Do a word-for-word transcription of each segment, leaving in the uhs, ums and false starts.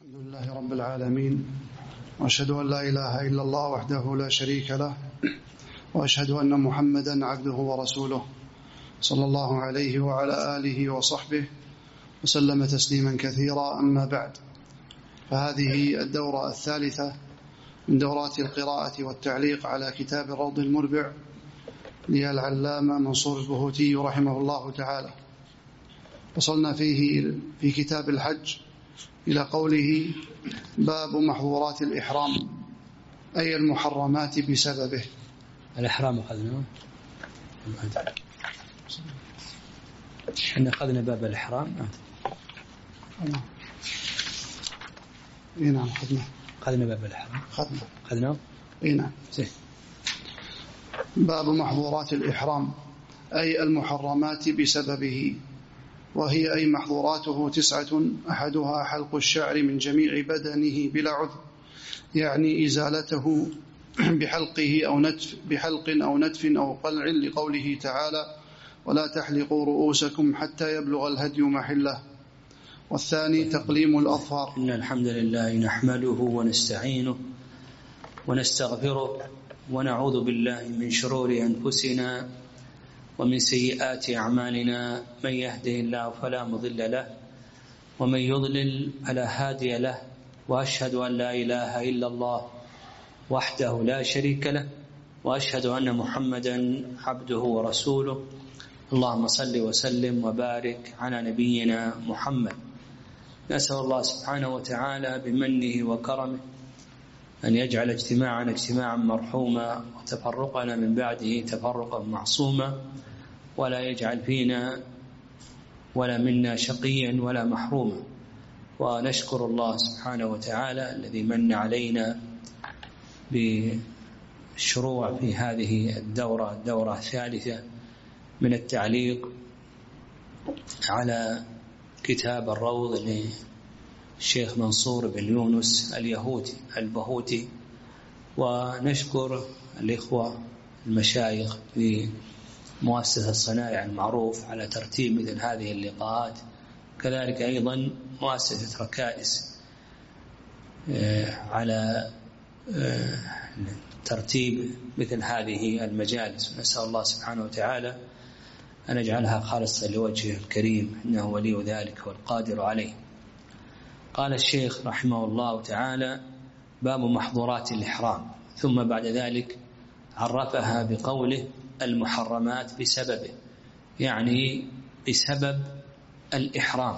الحمد لله رب العالمين، وأشهد أن لا إله إلا الله وحده لا شريك له، وأشهد أن محمدا عبده ورسوله صلى الله عليه وعلى آله وصحبه وسلم تسليما كثيرا. أما بعد، فهذه الدورة الثالثة من دورات القراءة والتعليق على كتاب الروض المربع للعلامة منصور البهوتي رحمه الله تعالى. وصلنا فيه في كتاب الحج إلى قوله: باب محظورات الإحرام، أي المحرمات بسببه. الإحرام أخذنا احنا أخذنا باب الإحرام. اي نعم أخذنا أخذنا باب الإحرام أخذنا أخذنا اي نعم. باب محظورات الإحرام، أي المحرمات بسببه، وهي أي محظوراته تسعة، أحدها حلق الشعر من جميع بدنه بلا عذر، يعني إزالته بحلقه أو نتف بحلق أو نتف أو قلع، لقوله تعالى: ولا تحلقوا رؤوسكم حتى يبلغ الهدي محله. والثاني تقليم الأظفار. إن الحمد لله نحمده ونستعينه ونستغفره ونعوذ بالله من شرور أنفسنا ومن سيئات أعمالنا، من يهده الله فلا مضل له ومن يضلل فلا هادي له، وأشهد أن لا إله إلا الله وحده لا شريك له، وأشهد أن محمدا عبده ورسوله. اللهم صل وسلم وبارك على نبينا محمد. نسأل الله سبحانه وتعالى بمنه وكرمه أن يجعل اجتماعنا اجتماعا مرحوما، وتفرقنا من بعده تفرقا معصوما، ولا يجعل فينا ولا منا شقيا ولا محروما. ونشكر الله سبحانه وتعالى الذي من علينا بالشروع في هذه الدورة الدورة الثالثة من التعليق على كتاب الروض للشيخ منصور بن يونس اليهودي البهوتي. ونشكر الإخوة المشايخ في مؤسسة الصنائع المعروف على ترتيب مثل هذه اللقاءات، كذلك أيضا مؤسسة ركائز على ترتيب مثل هذه المجالس. نسأل الله سبحانه وتعالى أن يجعلها خالصة لوجهه الكريم، إنه ولي ذلك والقادر عليه. قال الشيخ رحمه الله تعالى: باب محظورات الإحرام. ثم بعد ذلك عرفها بقوله: المحرمات بسببه، يعني بسبب الإحرام.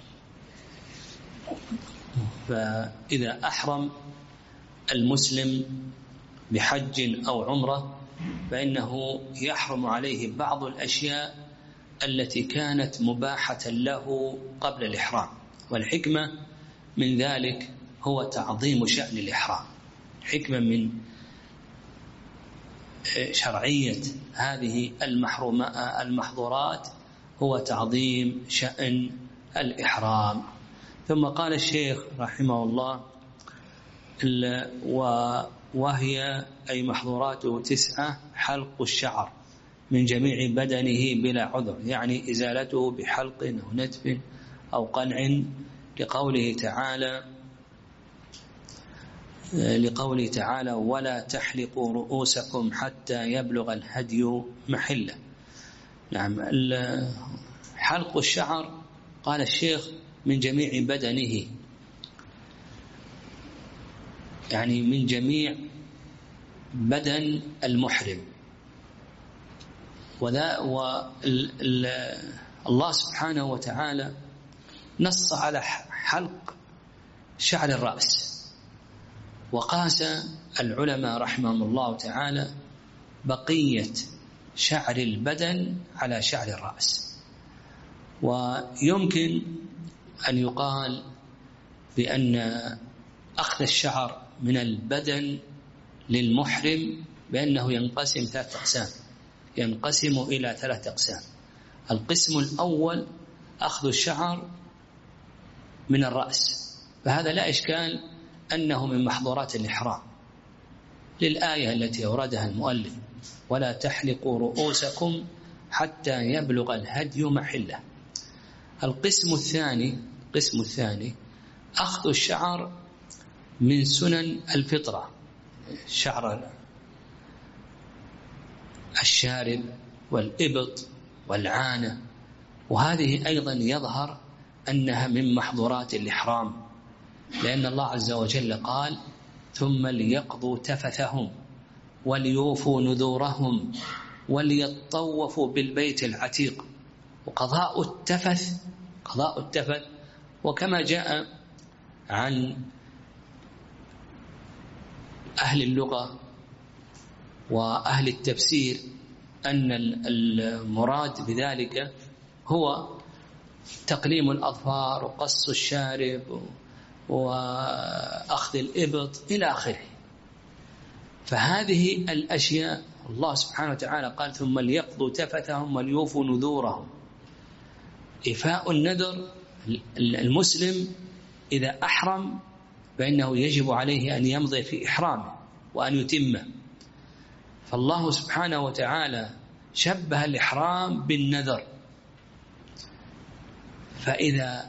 فإذا أحرم المسلم بحج أو عمرة فإنه يحرم عليه بعض الأشياء التي كانت مباحة له قبل الإحرام، والحكمة من ذلك هو تعظيم شأن الإحرام. حكمة من شرعية هذه المحظورات هو تعظيم شأن الإحرام. ثم قال الشيخ رحمه الله: وهي أي محظوراته تسعة، حلق الشعر من جميع بدنه بلا عذر، يعني إزالته بحلق أو نتف أو قلع، لقوله تعالى لقوله تعالى: ولا تحلقوا رؤوسكم حتى يبلغ الهدي محله. نعم، حلق الشعر قال الشيخ من جميع بدنه، يعني من جميع بدن المحرم. وذا والله سبحانه وتعالى نص على حلق شعر الرأس، وقاس العلماء رحمهم الله تعالى بقية شعر البدن على شعر الرأس. ويمكن أن يقال بأن أخذ الشعر من البدن للمحرم بأنه ينقسم ثلاث أقسام ينقسم إلى ثلاث أقسام. القسم الأول أخذ الشعر من الرأس، فهذا لا إشكال أنه من محظورات الإحرام للآية التي أوردها المؤلف: ولا تحلقوا رؤوسكم حتى يبلغ الهدي محله. القسم الثاني القسم الثاني أخذ الشعر من سنن الفطرة، شعر الشارب والإبط والعانة، وهذه أيضا يظهر أنها من محظورات الإحرام، لأن الله عز وجل قال ثم ليقضوا تفثهم وليوفوا نذورهم وليطوفوا بالبيت العتيق. وقضاء التفث قضاء التفث وكما جاء عن أهل اللغة وأهل التفسير أن المراد بذلك هو تقليم الأظفار وقص الشارب وأخذ الإبط إلى آخره. فهذه الأشياء الله سبحانه وتعالى قال ثم ليقضوا تفثهم وليوفوا نذورهم. إيفاء النذر، المسلم إذا أحرم فإنه يجب عليه أن يمضي في إحرامه وأن يتمه. فالله سبحانه وتعالى شبه الإحرام بالنذر، فإذا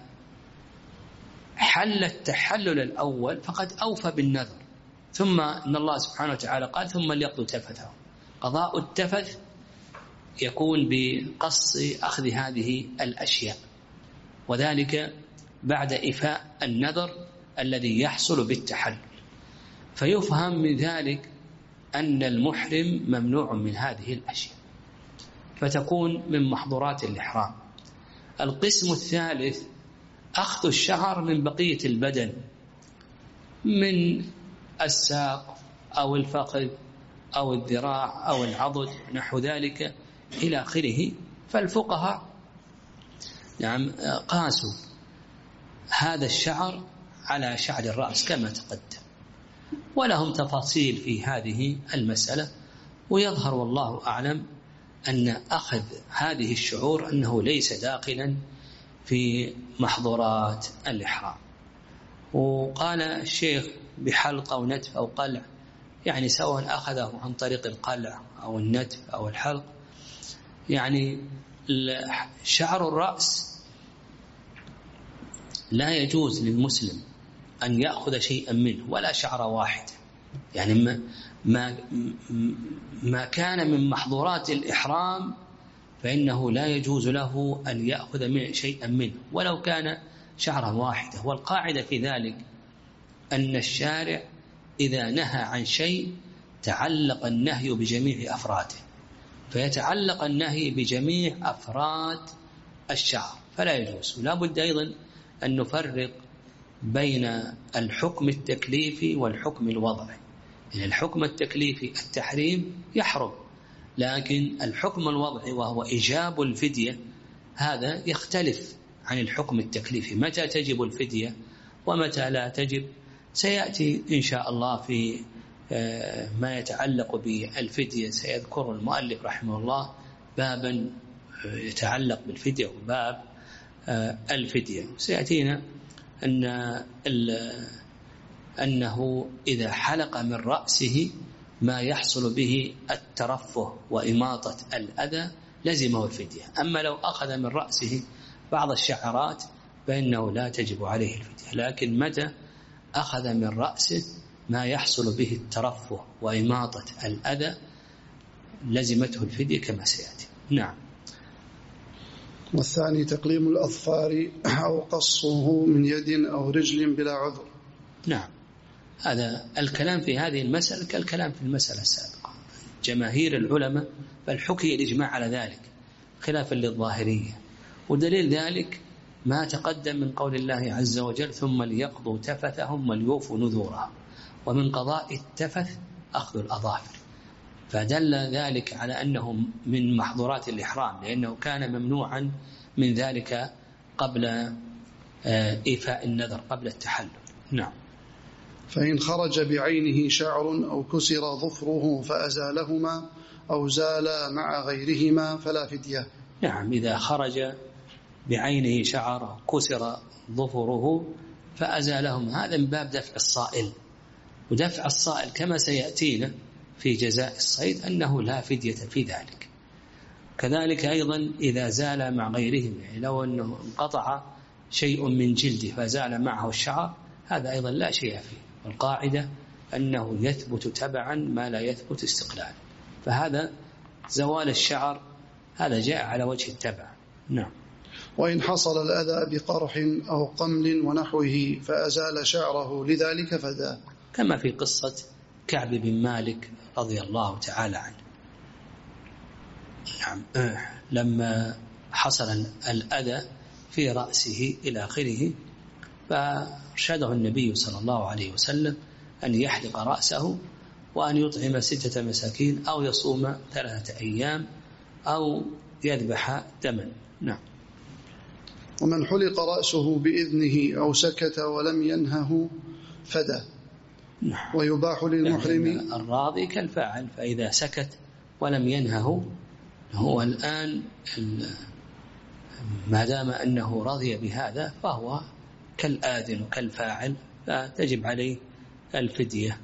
حل التحلل الأول فقد أوفى بالنذر. ثم إن الله سبحانه وتعالى قال ثم ليقضوا تفثهم. قضاء التفث يكون بقص أخذ هذه الأشياء، وذلك بعد إيفاء النذر الذي يحصل بالتحلل. فيفهم من ذلك أن المحرم ممنوع من هذه الأشياء، فتكون من محظورات الإحرام. القسم الثالث أخذ الشعر من بقية البدن، من الساق أو الفخذ أو الذراع أو العضد نحو ذلك إلى آخره. فالفقهاء نعم قاسوا هذا الشعر على شعر الرأس كما تقدم، ولهم تفاصيل في هذه المسألة. ويظهر والله أعلم أن أخذ هذه الشعور أنه ليس داخلا في محظورات الإحرام. وقال الشيخ بحلق أو نتف أو قلع، يعني سواء أخذه عن طريق القلع أو النتف أو الحلق، يعني شعر الرأس لا يجوز للمسلم أن يأخذ شيئا منه ولا شعر واحد. يعني ما, ما, ما كان من محظورات الإحرام فإنه لا يجوز له أن يأخذ من شيئا منه ولو كان شعرا واحدا. والقاعدة في ذلك أن الشارع إذا نهى عن شيء تعلق النهي بجميع أفراده، فيتعلق النهي بجميع أفراد الشعر فلا يجوز. ولا بد أيضا أن نفرق بين الحكم التكليفي والحكم الوضعي. يعني الحكم التكليفي التحريم يحرم، لكن الحكم الوضعي وهو إيجاب الفدية هذا يختلف عن الحكم التكليفي. متى تجب الفدية ومتى لا تجب سيأتي إن شاء الله في ما يتعلق بالفدية. سيذكر المؤلف رحمه الله بابا يتعلق بالفدية وباب الفدية. سيأتينا أن أنه إذا حلق من رأسه ما يحصل به الترفه وإماطة الأذى لزمه الفدية. أما لو أخذ من رأسه بعض الشعرات فإنه لا تجب عليه الفدية. لكن متى أخذ من رأسه ما يحصل به الترفه وإماطة الأذى لزمته الفدية كما سيأتي. نعم. والثاني تقليم الأظفار أو قصه من يد أو رجل بلا عذر. نعم، هذا الكلام في هذه المسألة كالكلام في المسألة السابقة. جماهير العلماء بل حكي الإجماع على ذلك خلافا للظاهرية، ودليل ذلك ما تقدم من قول الله عز وجل ثم ليقضوا تفثهم وليوفوا نذورهم. ومن قضاء التفث أخذ الأظافر، فدل ذلك على أنه من محظورات الإحرام، لأنه كان ممنوعا من ذلك قبل إيفاء النذر قبل التحلل. نعم. فإن خرج بعينه شعر أو كسر ظفره فأزالهما أو زال مع غيرهما فلا فدية. نعم، إذا خرج بعينه شعر أو كسر ظفره فأزالهما، هذا من باب دفع الصائل. ودفع الصائل كما سيأتينا في جزاء الصيد أنه لا فدية في ذلك. كذلك أيضا إذا زال مع غيرهم، يعني لو أنه انقطع شيء من جلده فزال معه الشعر هذا أيضا لا شيء فيه. والقاعدة أنه يثبت تبعا ما لا يثبت استقلالا، فهذا زوال الشعر هذا جاء على وجه التبع. نعم. وإن حصل الأذى بقرح أو قمل ونحوه فأزال شعره لذلك فداه، كما في قصة كعب بن مالك رضي الله تعالى عنه. نعم. لما حصل الأذى في رأسه إلى آخره فارشده النبي صلى الله عليه وسلم أن يحلق رأسه وأن يطعم ستة مساكين أو يصوم ثلاثة أيام أو يذبح دما. نعم. ومن حلق رأسه بإذنه أو سكت ولم ينهه فدى. نعم. ويباح للمحرم الراضي كالفاعل، فإذا سكت ولم ينهه هو الآن ما دام أنه رضي بهذا فهو كالآذن وكالفاعل، فتجب عليه الفدية.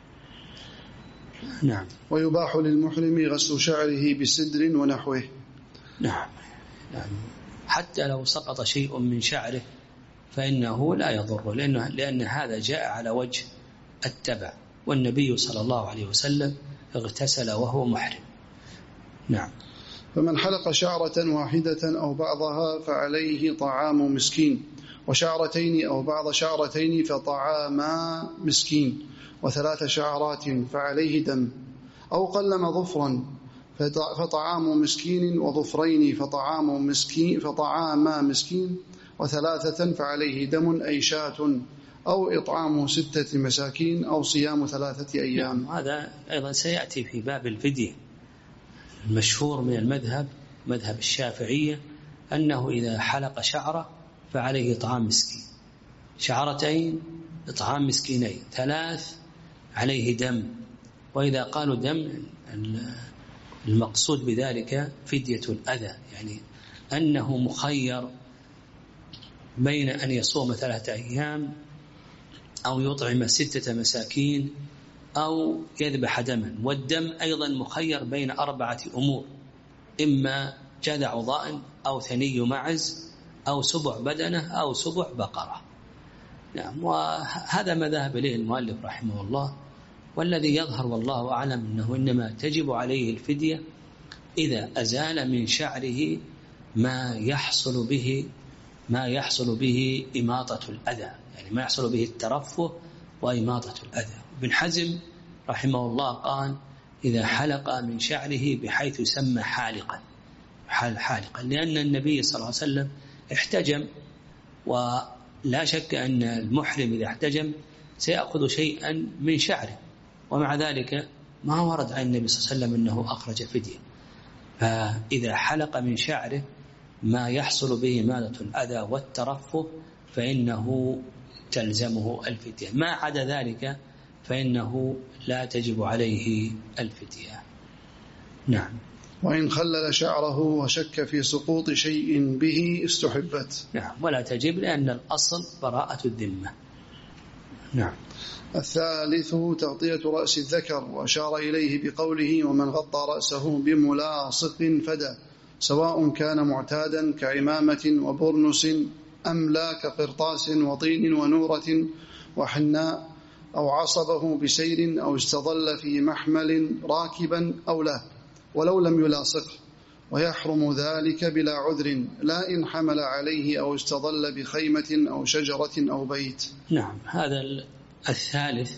نعم. ويباح للمحرم غسل شعره بسدر ونحوه. نعم. نعم. حتى لو سقط شيء من شعره فإنه لا يضر، لأنه لأن هذا جاء على وجه التبع، والنبي صلى الله عليه وسلم اغتسل وهو محرم. نعم. فمن حلق شعرة واحدة أو بعضها فعليه طعام مسكين، وشعرتين أو بعض شعرتين فطعاما مسكين، وثلاث شعرات فعليه دم، أو قلم ظفرا فطعام مسكين، وظفرين فطعام مسكين فطعاما مسكين، وثلاثة فعليه دم أي شاة، أو إطعام ستة مساكين، أو صيام ثلاثة أيام. هذا أيضا سيأتي في باب الفدية. المشهور من المذهب مذهب الشافعية أنه إذا حلق شعره فعليه إطعام مسكين، شعرتين إطعام مسكينين، ثلاث عليه دم. وإذا قالوا دم المقصود بذلك فدية الأذى، يعني أنه مخير بين أن يصوم ثلاثة أيام أو يطعم ستة مساكين أو يذبح دما. والدم أيضا مخير بين أربعة أمور، إما جذع ضأن أو ثني معز أو سبع بدنة أو سبع بقرة. نعم. وهذا ما ذهب إليه المؤلف رحمه الله، والذي يظهر والله أعلم أنه إنما تجب عليه الفدية إذا أزال من شعره ما يحصل به ما يحصل به إماطة الأذى، يعني ما يحصل به الترفه وإماطة الأذى. ابن حزم رحمه الله قال إذا حلق من شعره بحيث يسمى حالقا حالقا لأن النبي صلى الله عليه وسلم احتجم، ولا شك أن المحرم إذا احتجم سيأخذ شيئا من شعره، ومع ذلك ما ورد عن النبي صلى الله عليه وسلم أنه أخرج فدية. فإذا حلق من شعره ما يحصل به إماطة الأذى والترفه فإنه تلزمه الفدية، ما عدا ذلك فإنه لا تجب عليه الفدية. نعم. وإن خلل شعره وشك في سقوط شيء به استحبت. نعم. ولا تجب لأن الأصل براءة الذمة. نعم. الثالث تغطية رأس الذكر، وأشار إليه بقوله ومن غطى رأسه بملاصق فدى، سواء كان معتادا كعمامة وبرنس أم لا كقرطاس وطين ونورة وحناء، أو عصبه بسير أو استظل في محمل راكبا أو لا، ولو لم يلاصقه، ويحرم ذلك بلا عذر، لا إن حمل عليه أو استظل بخيمة أو شجرة أو بيت. نعم. هذا الثالث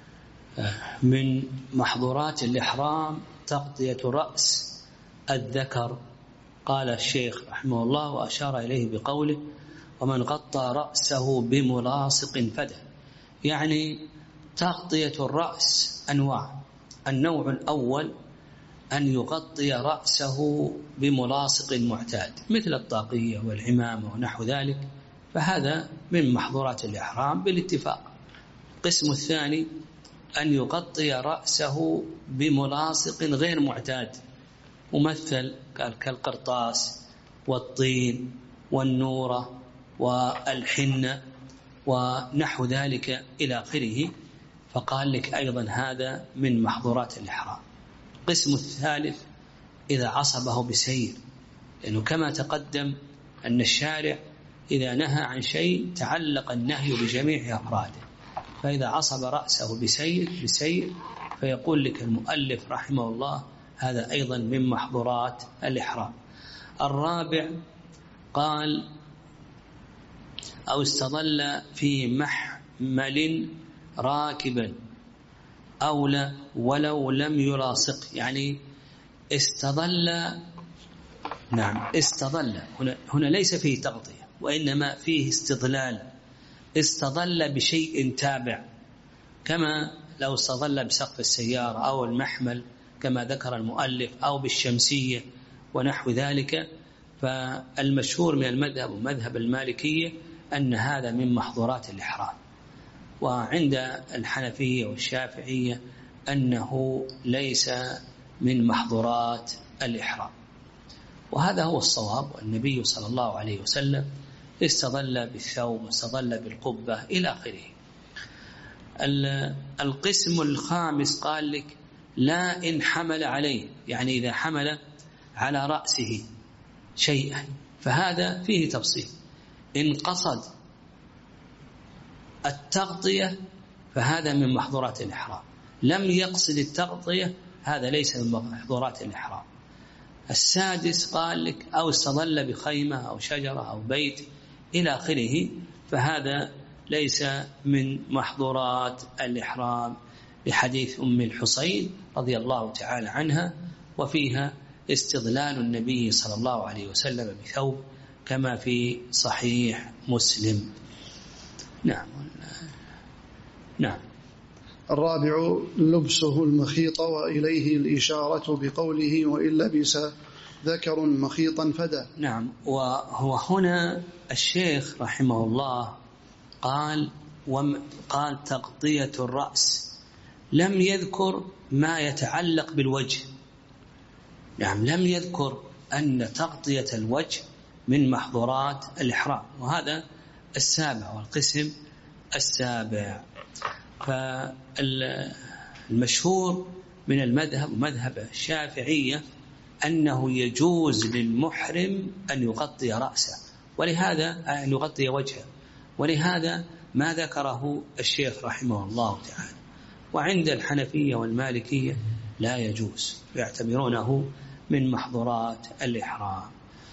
من محظورات الإحرام تغطية رأس الذكر. قال الشيخ رحمه الله وأشار إليه بقوله ومن غطى رأسه بملاصق فدى، يعني تغطية الرأس أنواع. النوع الأول أن يغطي رأسه بملاصق معتاد مثل الطاقية والعمامة ونحو ذلك، فهذا من محظورات الإحرام بالاتفاق. القسم الثاني أن يغطي رأسه بملاصق غير معتاد، ممثل كالقرطاس والطين والنورة والحنة ونحو ذلك إلى آخره، فقال لك أيضا هذا من محظورات الإحرام. القسم الثالث إذا عصبه بسير، لأنه كما تقدم أن الشارع إذا نهى عن شيء تعلق النهي بجميع أفراده، فإذا عصب رأسه بسير بسير فيقول لك المؤلف رحمه الله هذا أيضا من محظورات الإحرام. الرابع قال أو استظل في محمل راكبا أولى ولو لم يلاصق، يعني استظل، نعم استظل هنا, هنا ليس فيه تغطية وإنما فيه استظلال، استظل بشيء تابع كما لو استظل بسقف السيارة أو المحمل كما ذكر المؤلف أو بالشمسية ونحو ذلك. فالمشهور من المذهب ومذهب المالكية أن هذا من محظورات الإحرام، وعند الحنفية والشافعية أنه ليس من محظورات الإحرام، وهذا هو الصواب. والنبي صلى الله عليه وسلم استظل بالثوب واستظل بالقبة إلى آخره. القسم الخامس قال لك لا إن حمل عليه، يعني إذا حمل على رأسه شيئا فهذا فيه تفصيل. إن قصد التغطية فهذا من محظورات الإحرام، لم يقصد التغطية هذا ليس من محظورات الإحرام. السادس قال لك أو استظل بخيمة أو شجرة أو بيت إلى آخره، فهذا ليس من محظورات الإحرام لحديث أم الحصين رضي الله تعالى عنها، وفيها استظلال النبي صلى الله عليه وسلم بثوب كما في صحيح مسلم. نعم نعم. الرابع لبسه المخيط وإليه الإشارة بقوله وإن لبس ذكر مخيطا فدى. نعم. وهو هنا الشيخ رحمه الله قال قال تغطية الرأس، لم يذكر ما يتعلق بالوجه. نعم لم يذكر أن تغطية الوجه من محظورات الإحرام، وهذا السابع والقسم السابع. فالمشهور من المذهب ومذهب الشافعية أنه يجوز للمحرم أن يغطي رأسه، ولهذا أن يغطي وجهه، ولهذا ما ذكره الشيخ رحمه الله تعالى. وعند الحنفية والمالكية لا يجوز، يعتبرونه من محظورات الإحرام.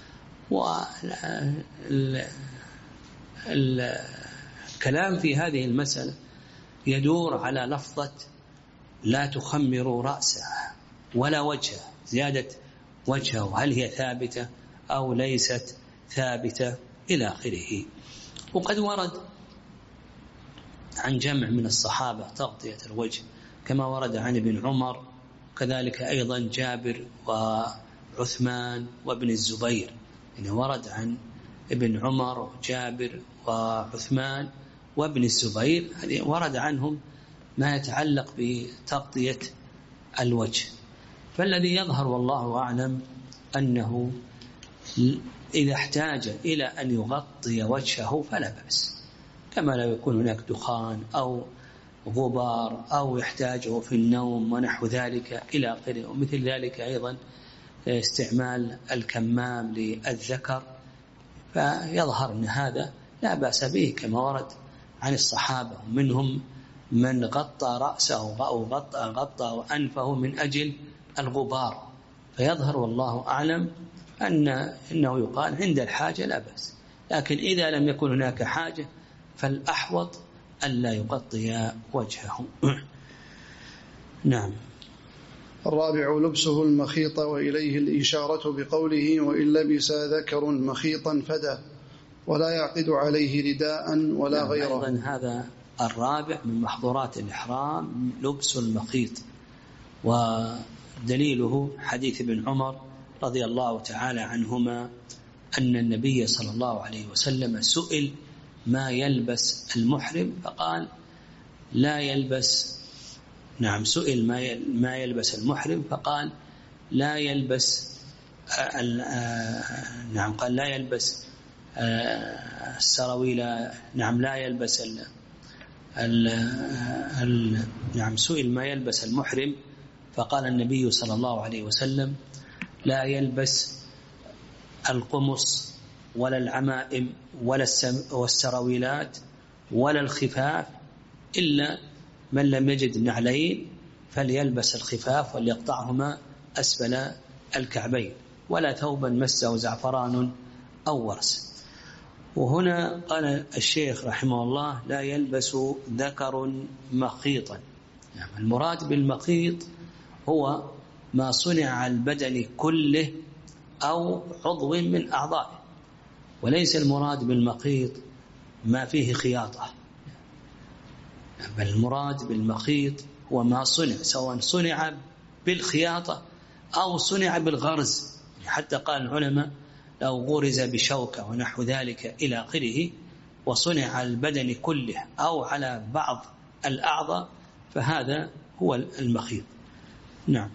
والكلام في هذه المسألة يدور على لفظة لا تخمر رأسه ولا وجهه، زيادة وجهه هل هي ثابتة أو ليست ثابتة إلى آخره. وقد ورد عن جمع من الصحابة تغطية الوجه كما ورد عن ابن عمر، كذلك أيضا جابر وعثمان وابن الزبير، يعني ورد عن ابن عمر وجابر وعثمان وابن الزبير، يعني ورد عنهم ما يتعلق بتغطية الوجه. فالذي يظهر والله أعلم أنه إذا احتاج إلى أن يغطي وجهه فلا بأس، كما لو يكون هناك دخان أو غبار أو يحتاجه في النوم ونحو ذلك إلى آخره. ومثل ذلك أيضا استعمال الكمام للذكر، فيظهر أن هذا لا بأس به كما ورد عن الصحابة، ومنهم من غطى رأسه أو غطى, غطى أنفه من أجل الغبار. فيظهر والله أعلم أن إنه يقال عند الحاجة لا بأس، لكن إذا لم يكن هناك حاجة فالأحوط ألا يغطي وجهه. نعم. الرابع لبسه المخيط وإليه الإشارة بقوله وإن لبس ذكر مخيطا فدى ولا يعقد عليه رداء ولا نعم. غيره. أيضا هذا الرابع من محظورات الإحرام لبس المخيط، ودليله حديث ابن عمر رضي الله تعالى عنهما أن النبي صلى الله عليه وسلم سئل ما يلبس المحرم فقال لا يلبس، نعم سئل ما يلبس المحرم فقال لا يلبس، نعم قال لا يلبس السراويل، نعم لا يلبس ال ال ال نعم سئل ما يلبس المحرم فقال النبي صلى الله عليه وسلم لا يلبس القمص ولا العمائم ولا السراويلات ولا الخفاف، إلا من لم يجد نعلين فليلبس الخفاف وليقطعهما أسفل الكعبين، ولا ثوبا مسه زعفران أو ورس. وهنا قال الشيخ رحمه الله: لا يلبس ذكر مخيطا. يعني المراد بالمخيط هو ما صنع على البدن كله أو عضو من أعضائه، وليس المراد بالمخيط ما فيه خياطة، بل المراد بالمخيط هو ما صنع، سواء صنع بالخياطة أو صنع بالغرز. حتى قال العلماء: لو غرز بشوكة ونحو ذلك إلى آخره وصنع على البدن كله أو على بعض الأعضاء فهذا هو المخيط. نعم.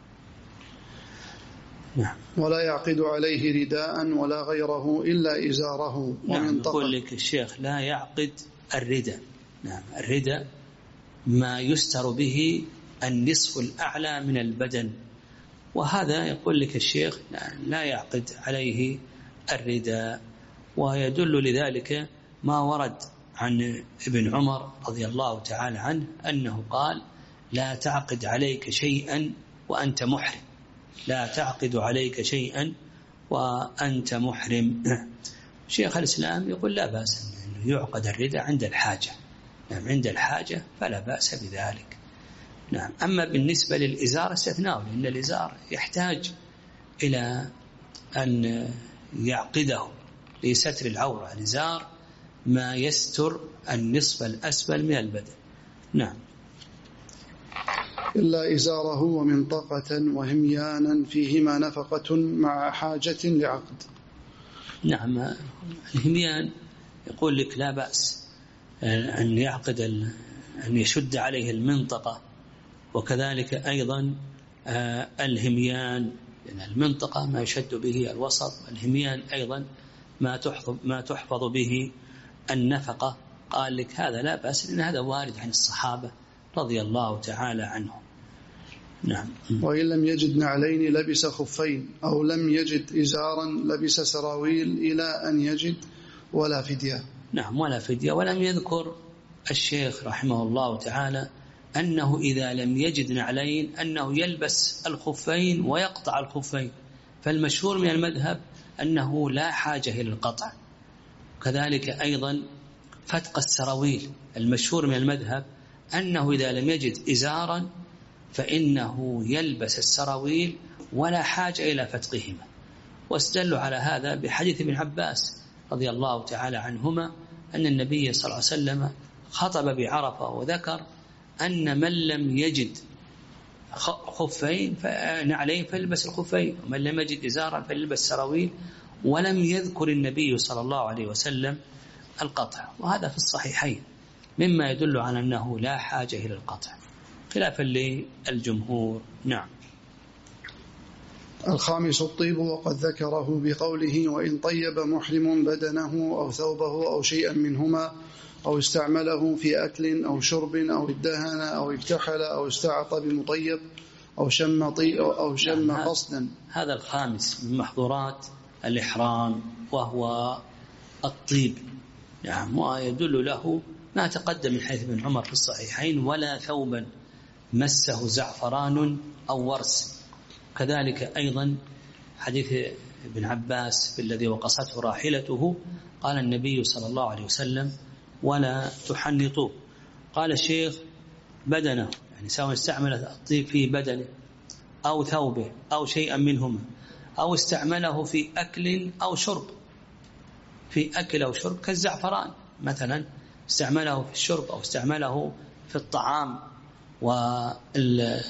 نعم. ولا يعقد عليه رداء ولا غيره إلا إزاره. نعم. يقول لك الشيخ: لا يعقد الرداء. نعم. الرداء ما يستر به النصف الأعلى من البدن، وهذا يقول لك الشيخ لا يعقد عليه الرداء. ويدل لذلك ما ورد عن ابن عمر رضي الله تعالى عنه أنه قال: لا تعقد عليك شيئا وأنت محرم، لا تعقد عليك شيئا وأنت محرم. شيخ الإسلام يقول لا بأس أنه يعقد الرداء عند الحاجة. نعم، عند الحاجة فلا بأس بذلك. نعم. أما بالنسبة للإزار استثناء، لأن الإزار يحتاج إلى أن يعقده لستر العورة. الإزار ما يستر النصف الأسفل من البدن. نعم. إلا إزاره ومنطقة وهميانا فيهما نفقة مع حاجة لعقد. نعم. الهميان يقول لك لا بأس أن يعقد، أن يشد عليه المنطقة، وكذلك أيضا الهميان، لأن المنطقة ما يشد به الوسط، الهميان أيضا ما تحفظ ما تحفظ به النفقة. قال لك هذا لا بأس، لأن هذا وارد عن الصحابة رضي الله تعالى عنهم. نعم. وإن لم يجد نعلين لبس خفين، أو لم يجد إزارا لبس سراويل إلى أن يجد، ولا فدية. نعم، ولا فدية. ولم يذكر الشيخ رحمه الله تعالى أنه إذا لم يجد نعلين أنه يلبس الخفين ويقطع الخفين، فالمشهور من المذهب أنه لا حاجة إلى القطع. كذلك أيضا فتق السراويل، المشهور من المذهب أنه إذا لم يجد إزارا فإنه يلبس السراويل ولا حاجة إلى فتقهما. واستدلوا على هذا بحديث ابن عباس رضي الله تعالى عنهما أن النبي صلى الله عليه وسلم خطب بعرفة وذكر أن من لم يجد خفين فنعلين فلبس الخفين، ومن لم يجد إزارا فلبس سراويل، ولم يذكر النبي صلى الله عليه وسلم القطع. وهذا في الصحيحين مما يدل على أنه لا حاجة إلى القطع خلافا للجمهور. نعم. الخامس الطيب، وقد ذكره بقوله: وإن طيب محرم بدنه أو ثوبه أو شيئا منهما، أو استعمله في أكل أو شرب أو ادهن أو اكتحل أو استعط بمطيب أو شم طي أو شم يعني قصدا. هذا الخامس من محظورات الإحرام وهو الطيب. نعم. ويدل له ما تقدم من حيث ابن عمر في الصحيحين: ولا ثوبا مسه زعفران أو ورس. كذلك أيضا حديث ابن عباس بالذي وقصته راحلته، قال النبي صلى الله عليه وسلم: ولا تحنطوا. قال الشيخ: بدنه، يعني سواء استعمل الطيب في بدنه أو ثوبه أو شيئا منهما، أو استعمله في أكل أو شرب، في أكل أو شرب كالزعفران مثلا، استعمله في الشرب أو استعمله في الطعام وطعمه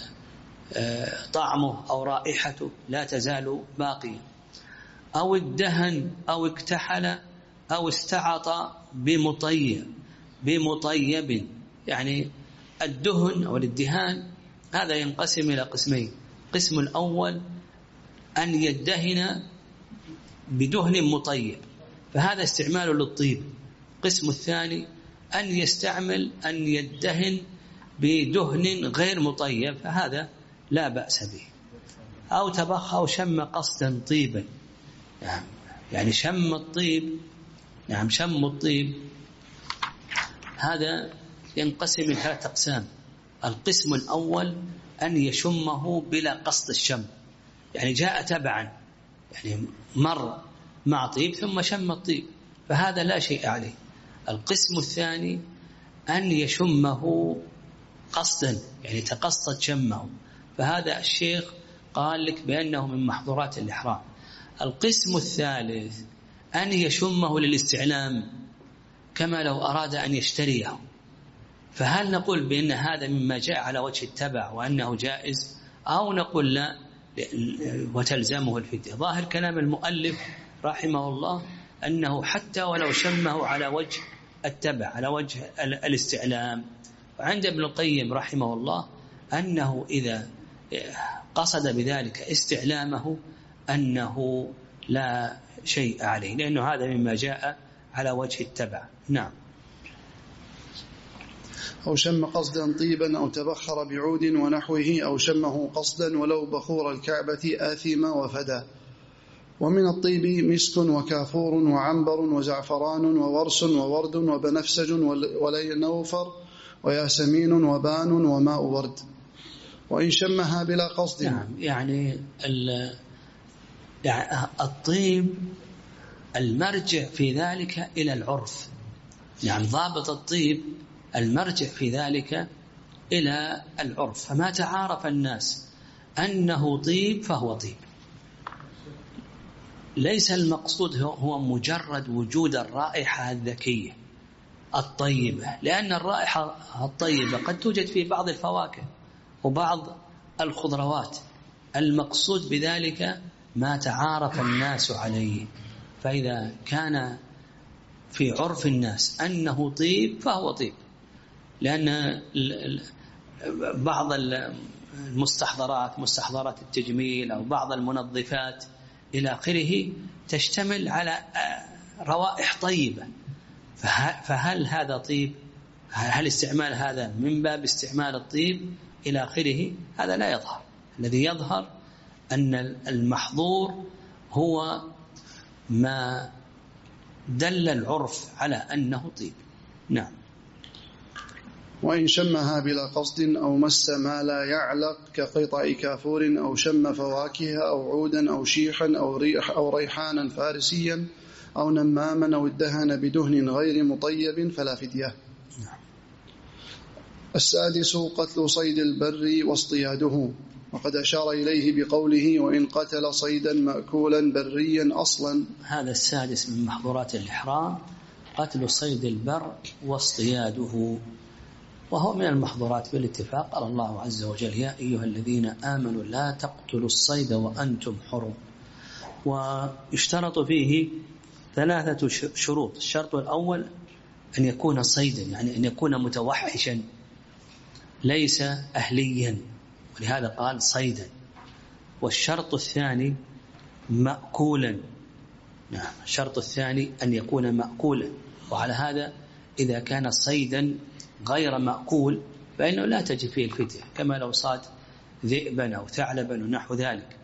أو رائحته لا تزال باقية، أو الدهن أو اكتحل أو استعط بمطيب بمطيب يعني الدهن أو الدهان هذا ينقسم إلى قسمين: قسم الأول أن يدهن بدهن مطيب، فهذا استعمال للطيب. قسم الثاني أن يستعمل أن يدهن بدهن غير مطيب، فهذا لا بأس به. أو تبخ أو شم قصدا طيبا، يعني يعني شم الطيب، نعم شم الطيب هذا ينقسم إلى ثلاث أقسام. القسم الأول أن يشمه بلا قصد الشم، يعني جاء تبعا، يعني مر مع طيب ثم شم الطيب، فهذا لا شيء عليه. القسم الثاني أن يشمه قصدا، يعني تقصد شمه، فهذا الشيخ قال لك بأنه من محظورات الإحرام. القسم الثالث أن يشمه للاستعلام، كما لو أراد أن يشتريه، فهل نقول بأن هذا مما جاء على وجه التبع وأنه جائز، أو نقول لا وتلزمه الفدية؟ ظاهر كلام المؤلف رحمه الله أنه حتى ولو شمه على وجه التبع، على وجه الاستعلام. وعند ابن القيم رحمه الله أنه إذا قصد بذلك استعلامه أنه لا شيء عليه، لأنه هذا مما جاء على وجه التبع. نعم. أو شم قصدا طيبا أو تبخر بعود ونحوه، أو شمه قصدا ولو بخور الكعبة آثم وفدا. ومن الطيب مسك وكافور وعنبر وزعفران وورس وورد وبنفسج ولينوفر وياسمين وبان وماء ورد. وإن شمها بلا قصد. نعم، يعني الطيب المرجع في ذلك إلى العرف، يعني ضابط الطيب المرجع في ذلك إلى العرف، فما تعارف الناس أنه طيب فهو طيب. ليس المقصود هو مجرد وجود الرائحة الذكية الطيبة، لأن الرائحة الطيبة قد توجد في بعض الفواكه وبعض الخضروات، المقصود بذلك ما تعارف الناس عليه. فإذا كان في عرف الناس أنه طيب فهو طيب، لأن بعض المستحضرات، مستحضرات التجميل أو بعض المنظفات إلى آخره تشتمل على روائح طيبة، فهل هذا طيب؟ هل استعمال هذا من باب استعمال الطيب إلى آخره؟ هذا لا يظهر. الذي يظهر أن المحظور هو ما دل العرف على أنه طيب. نعم. وإن شمها بلا قصد أو مس ما لا يعلق كقطع كافور، أو شم فواكه أو عودا أو شيحا أو ريح أو ريحانا فارسيا أو نماما أو ادهن بدهن غير مطيب فلا فدية. السادس قتل صيد البر واصطياده، وقد أشار إليه بقوله وإن قتل صيدا مأكولا بريا أصلا. هذا السادس من محظورات الإحرام، قتل صيد البر واصطياده، وهو من المحظورات بالاتفاق. قال الله عز وجل يا أيها الذين آمنوا لا تقتلوا الصيد وأنتم حرم. ويشترط فيه ثلاثة شروط. الشرط الأول أن يكون صيدا، يعني أن يكون متوحشا ليس أهليا، ولهذا قال صيدا. والشرط الثاني مأكولا، نعم الشرط الثاني أن يكون مأكولا، وعلى هذا إذا كان صيدا غير مأكول فإنه لا تجب فيه الفدية، كما لو صاد ذئبا أو ثعلبا ونحو ذلك.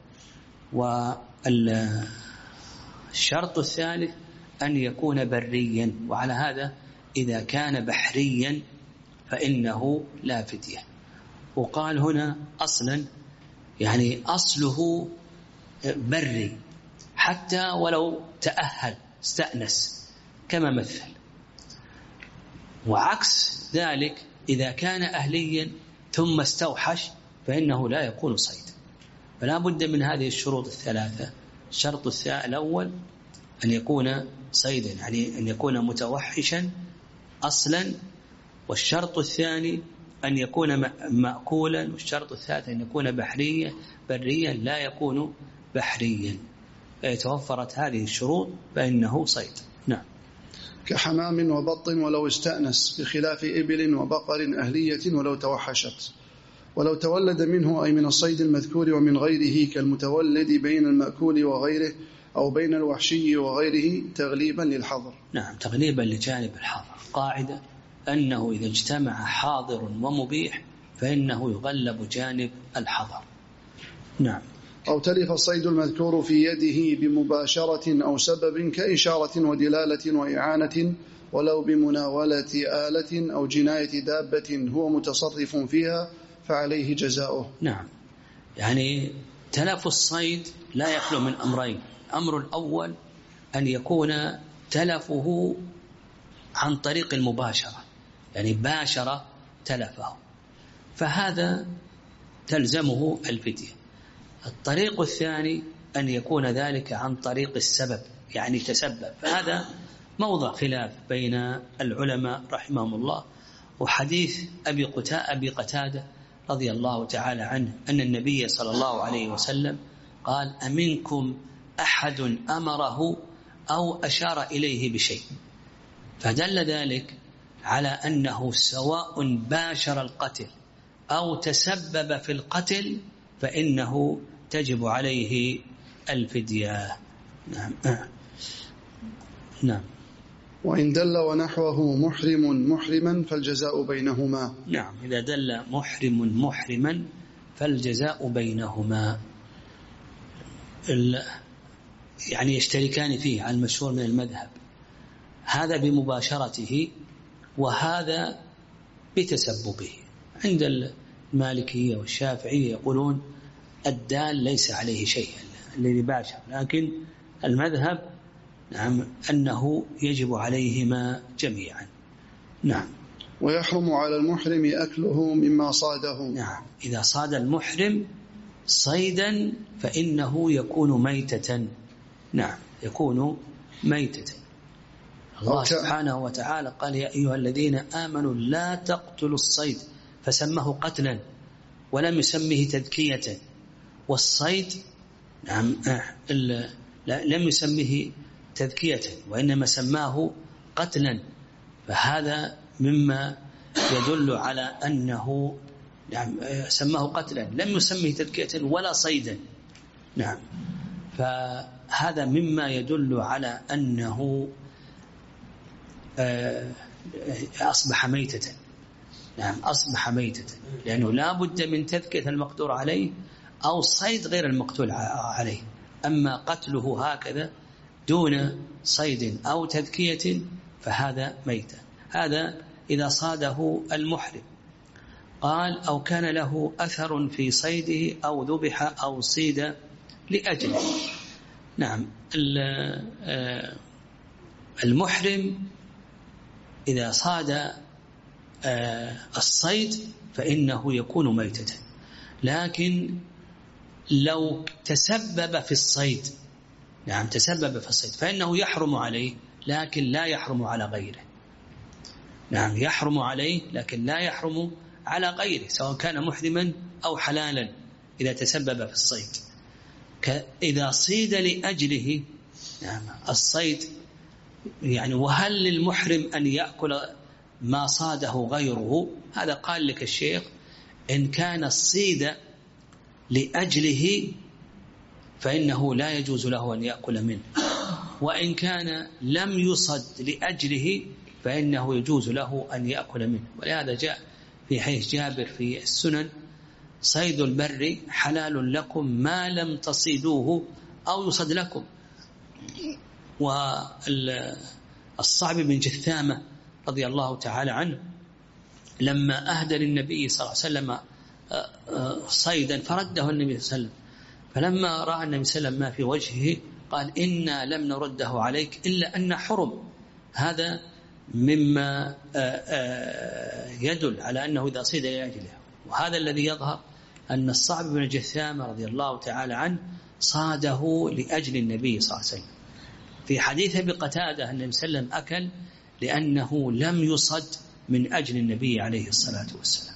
والشرط الثالث أن يكون بريا، وعلى هذا إذا كان بحريا فإنه لا فدية. وقال هنا أصلا، يعني أصله بري حتى ولو تأهل استأنس كما مثل. وعكس ذلك إذا كان أهليا ثم استوحش فإنه لا يكون صيدا. فلا بد من هذه الشروط الثلاثة. الشرط الأول أن يكون صيدا، يعني أن يكون متوحشا أصلا. والشرط الثاني أن يكون مأكولا. والشرط الثالث أن يكون بحريا بريا لا يكون بحريا. فيتوفرت هذه الشروط فإنه صيد. نعم. كحمام وبط ولو استأنس، بخلاف إبل وبقر أهلية ولو توحشت. ولو تولد منه أي من الصيد المذكور ومن غيره، كالمتولد بين المأكول وغيره أو بين الوحشي وغيره، تغليبا للحظر. نعم، تغليبا لجانب الحظر. قاعدة أنه إذا اجتمع حاضر ومبيح فإنه يغلب جانب الحظر. نعم. أو تلف الصيد المذكور في يده بمباشرة أو سبب كإشارة ودلالة وإعانة ولو بمناولة آلة أو جناية دابة هو متصرف فيها فعليه جزاؤه. نعم، يعني تلف الصيد لا يخلو من أمرين. الأمر الأول أن يكون تلفه عن طريق المباشرة، يعني باشر تلفه، فهذا تلزمه الفدية. الطريق الثاني أن يكون ذلك عن طريق السبب، يعني تسبب، فهذا موضع خلاف بين العلماء رحمهم الله. وحديث أبي قتادة رضي الله تعالى عنه أن النبي صلى الله عليه وسلم قال: أمنكم أحد أمره أو أشار إليه بشيء، فدل ذلك على أنه سواء باشر القتل أو تسبب في القتل فإنه تجب عليه الفدية. نعم. نعم. وإن دل ونحوه محرم محرما فالجزاء بينهما. نعم، إذا دل محرم محرما فالجزاء بينهما، يعني يشتركان فيه على المشهور من المذهب، هذا بمباشرته وهذا بتسببه. عند المالكية والشافعية يقولون الدال ليس عليه شيء الذي باشر، لكن المذهب نعم أنه يجب عليهما جميعا. نعم. ويحرم على المحرم أكله مما صاده. نعم، إذا صاد المحرم صيدا فإنه يكون ميتة. نعم، يكون ميتة. الله سبحانه وتعالى قال: يا أيها الذين آمنوا لا تقتلوا الصيد، فسمه قتلا ولم يسمه تذكية. والصيد نعم لم يسمه تذكية وإنما سماه قتلا، فهذا مما يدل على أنه نعم سماه قتلا، لم يسمه تذكية ولا صيدا. نعم، فهذا مما يدل على أنه أصبح ميتة. نعم، أصبح ميتة، لأنه لا بد من تذكية المقدور عليه أو صيد غير المقتول عليه. أما قتله هكذا دون صيد أو تذكية فهذا ميتة. هذا إذا صاده المحرم. قال: أو كان له أثر في صيده أو ذبح أو صيد لأجله. نعم، المحرم إذا صاد الصيد فإنه يكون ميتة، لكن لو تسبب في الصيد نعم تسبب في الصيد فإنه يحرم عليه لكن لا يحرم على غيره. نعم، يحرم عليه لكن لا يحرم على غيره، سواء كان محرما أو حلالا إذا تسبب في الصيد. إذا صيد لأجله نعم الصيد، يعني وهل للمحرم أن يأكل ما صاده غيره؟ هذا قال لك الشيخ: إن كان الصيد لأجله فإنه لا يجوز له أن يأكل منه، وإن كان لم يصد لأجله فإنه يجوز له أن يأكل منه. ولهذا جاء في حديث جابر في السنن: صيد البر حلال لكم ما لم تصيدوه أو يصد لكم. والصعب بن جثامة رضي الله تعالى عنه لما أهدى للنبي صلى الله عليه وسلم صيدا فرده النبي صلى الله عليه وسلم، فلما رأى النبي صلى الله عليه وسلم ما في وجهه قال: إنا لم نرده عليك إلا أن حرم. هذا مما يدل على أنه إذا صيد لأجله. وهذا الذي يظهر أن الصعب بن جثامة رضي الله تعالى عنه صاده لأجل النبي صلى الله عليه وسلم. في حديث أبي قتادة النبي صلى الله عليه وسلم أكل لأنه لم يصد من أجل النبي عليه الصلاة والسلام.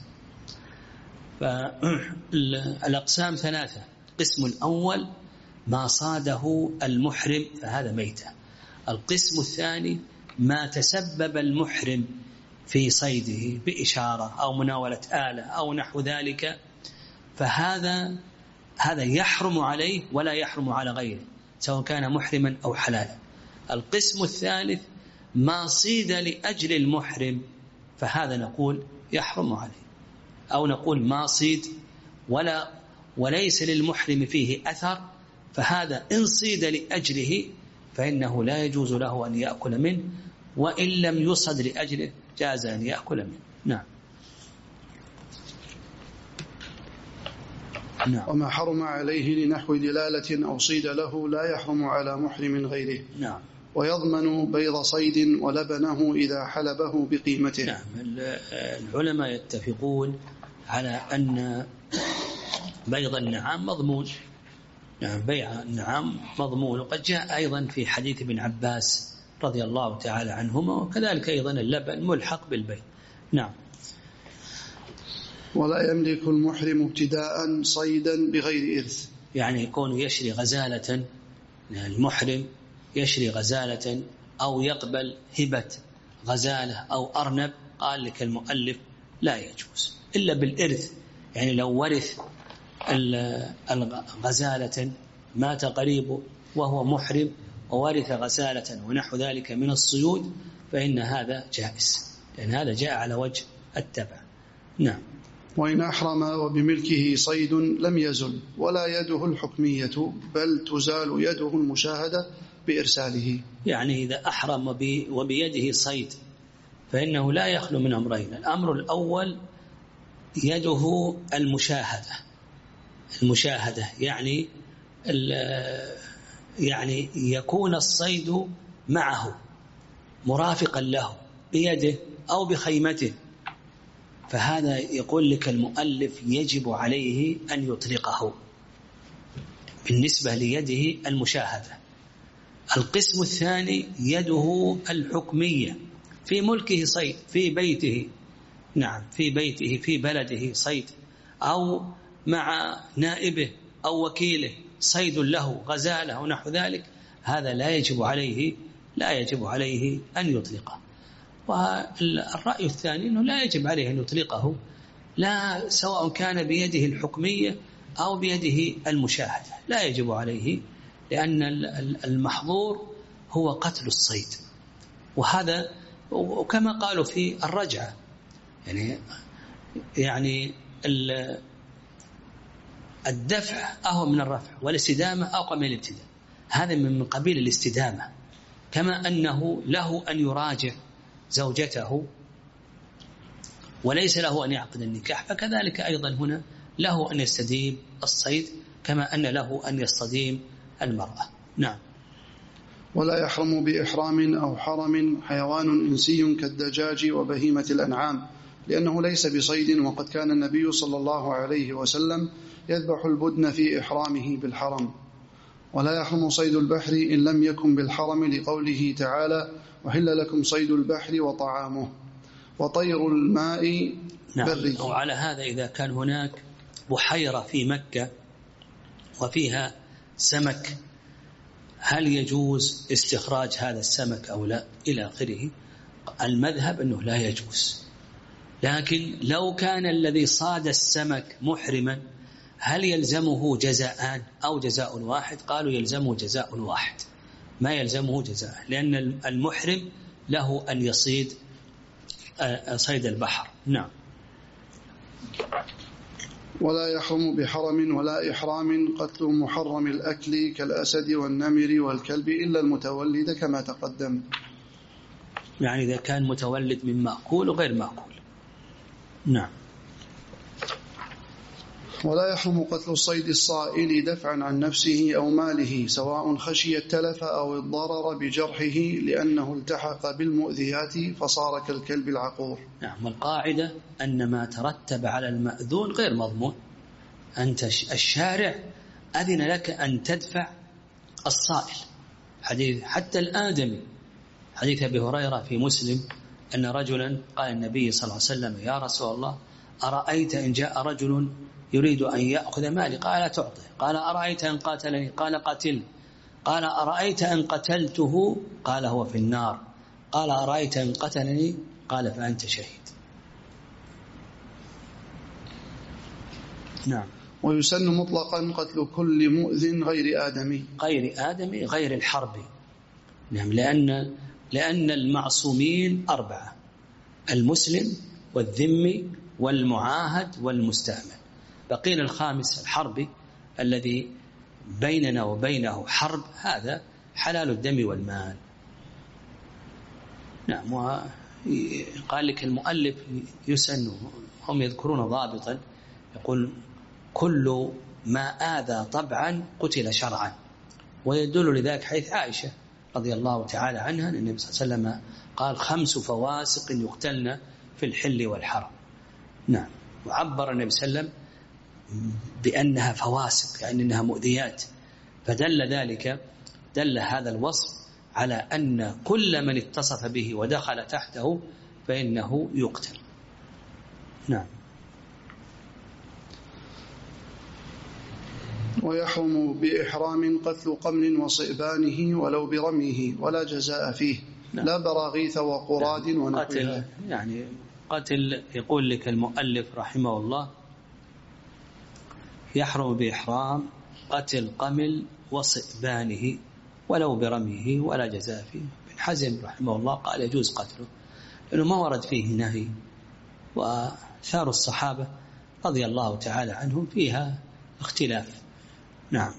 فالأقسام ثلاثة: القسم الأول ما صاده المحرم فهذا ميتة. القسم الثاني ما تسبب المحرم في صيده بإشارة أو مناولة آلة أو نحو ذلك، فهذا هذا يحرم عليه ولا يحرم على غيره سواء كان محرما أو حلالا. القسم الثالث ما صيد لأجل المحرم فهذا نقول يحرم عليه، أو نقول ما صيد ولا وليس للمحرم فيه أثر، فهذا إن صيد لأجله فإنه لا يجوز له أن يأكل منه، وإن لم يصد لأجله جاز أن يأكل منه. نعم. نعم. وما حرم عليه لنحو دلالة أو صيد له لا يحرم على محرم غيره. نعم. ويضمن بيض صيد ولبنه إذا حلبه بقيمته. نعم. العلماء يتفقون على أن بيض النعام مضمون. نعم، بيع النعام مضمون، وقد جاء أيضا في حديث ابن عباس رضي الله تعالى عنهما، وكذلك أيضا اللبن ملحق بالبيع. نعم. ولا يملك المحرم ابتداء صيدا بغير إرث، يعني يكون يشري غزالة، المحرم يشري غزالة أو يقبل هبة غزالة أو أرنب، قال لك المؤلف لا يجوز إلا بالإرث. يعني لو ورث غزالة، مات قريبه وهو محرم وورث غزالة ونحو ذلك من الصيود، فإن هذا جائز، لأن هذا جاء على وجه التبع. نعم. وإن أحرم وبملكه صيد لم يزل ولا يده الحكمية، بل تزال يده المشاهدة بإرساله. يعني إذا أحرم وبيده صيد فإنه لا يخلو من أمرين. الأمر الأول يده المشاهدة، المشاهدة يعني يعني يكون الصيد معه مرافقا له بيده أو بخيمته، فهذا يقول لك المؤلف يجب عليه أن يطلقه بالنسبة ليده المشاهدة. القسم الثاني يده الحكمية، في ملكه صيد، في بيته، نعم في بيته في بلده صيد، أو مع نائبه أو وكيله صيد له غزالة ونحو ذلك، هذا لا يجب عليه لا يجب عليه أن يطلقه. والرأي الثاني أنه لا يجب عليه أن يطلقه، لا سواء كان بيده الحكمية أو بيده المشاهدة، لا يجب عليه، لأن المحظور هو قتل الصيد. وهذا وكما قالوا في الرجعة، يعني يعني الدفع أهون من الرفع، والاستدامة أقوى من الابتداء، هذا من قبيل الاستدامة. كما أنه له أن يراجع زوجته وليس له أن يعقد النكاح، فكذلك أيضا هنا له أن يستديم الصيد كما أن له أن يستديم المرأة. نعم. ولا يحرم بإحرام أو حرم حيوان إنسي كالدجاج وبهيمة الأنعام، لأنه ليس بصيد، وقد كان النبي صلى الله عليه وسلم يذبح البدن في إحرامه بالحرم. ولا يحرم صيد البحر إن لم يكن بالحرم، لقوله تعالى: وحل لكم صيد البحر وطعامه. وطير الماء بري. نعم. وعلى هذا إذا كان هناك بحيرة في مكة وفيها سمك، هل يجوز استخراج هذا السمك أو لا إلى آخره؟ المذهب أنه لا يجوز. لكن لو كان الذي صاد السمك محرما، هل يلزمه جزاءان أو جزاء واحد؟ قالوا يلزمه جزاء واحد، ما يلزمه جزاء، لأن المحرم له أن يصيد صيد البحر. نعم. ولا يحرم بحرم ولا إحرام قتل محرم الأكل كالأسد والنمر والكلب إلا المتولد كما تقدم. يعني إذا كان متولد من مأكول وغير مأكول. نعم. ولا يحرم قتل الصيد الصائل دفعا عن نفسه أو ماله، سواء خشي التلف أو الضرر بجرحه، لأنه التحق بالمؤذيات فصار كالكلب العقور. نعم. والقاعدة أن ما ترتب على المأذون غير مضمون. أنت الشارع أذن لك أن تدفع الصائل. حديث حتى الآدمي، حديث أبي هريرة في مسلم أن رجلا قال النبي صلى الله عليه وسلم: يا رسول الله، أرأيت إن جاء رجل يريد أن يأخذ مالي؟ قال: تعطي. قال: أرأيت إن قاتلني؟ قال: قتل. قال: أرأيت إن قتلته؟ قال: هو في النار. قال: أرأيت إن قتلني؟ قال: فأنت شهيد. نعم. ويسن مطلقا قتل كل مؤذن غير آدمي، غير آدمي غير الحربي. نعم. لأن لأن المعصومين أربعة: المسلم والذمي والمعاهد والمستأمن. بقينا الخامس الحربي الذي بيننا وبينه حرب، هذا حلال الدم والمال. نعم. وقال لك المؤلف يسن، هم يذكرون ضابطا يقول كل ما آذى طبعا قتل شرعا، ويدل لذلك حيث عائشة رضي الله تعالى عنها أن النبي صلى الله عليه وسلم قال خمس فواسق يقتلن في الحل والحرم. نعم. وعبر النبي صلى الله عليه وسلم بأنها فواسق يعني أنها مؤذيات، فدل ذلك دل هذا الوصف على أن كل من اتصف به ودخل تحته فإنه يقتل. نعم. ويحرم بإحرام قتل قمل وصئبانه ولو برميه ولا جزاء فيه. نعم. لا براغيث وقراد نعم. ونحوها. قتل يعني قتل يقول لك المؤلف رحمه الله يحرم بإحرام قتل قمل وصئبانه ولو برميه ولا جزاء فيه. ابن حزم رحمه الله قال يجوز قتله لأنه ما ورد فيه نهي، وثار الصحابة رضي الله تعالى عنهم فيها اختلاف. نعم.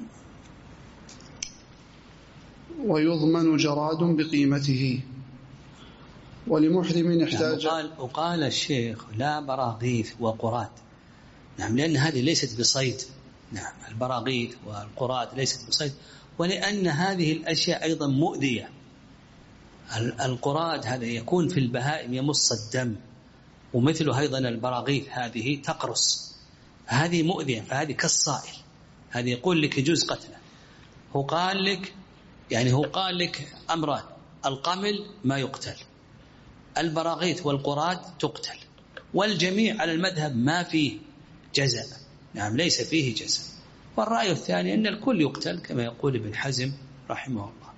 ويضمن جراد بقيمته ولمحرم احتاج. نعم. وقال, وقال الشيخ لا براغيث وقراد. نعم. لأن هذه ليست بصيد. نعم. البراغيث والقراد ليست بصيد، ولأن هذه الأشياء أيضا مؤذية. القراد هذا يكون في البهائم يمص الدم، ومثله أيضا البراغيث هذه تقرص، هذه مؤذية، فهذه كالصائل. هذه يقول لك يجوز قتله. هو قال لك يعني هو قال لك أمران، القمل ما يقتل، البراغيث والقراد تقتل، والجميع على المذهب ما فيه جزاء. نعم. ليس فيه جزاء. والرأي الثاني أن الكل يقتل كما يقول ابن حزم رحمه الله.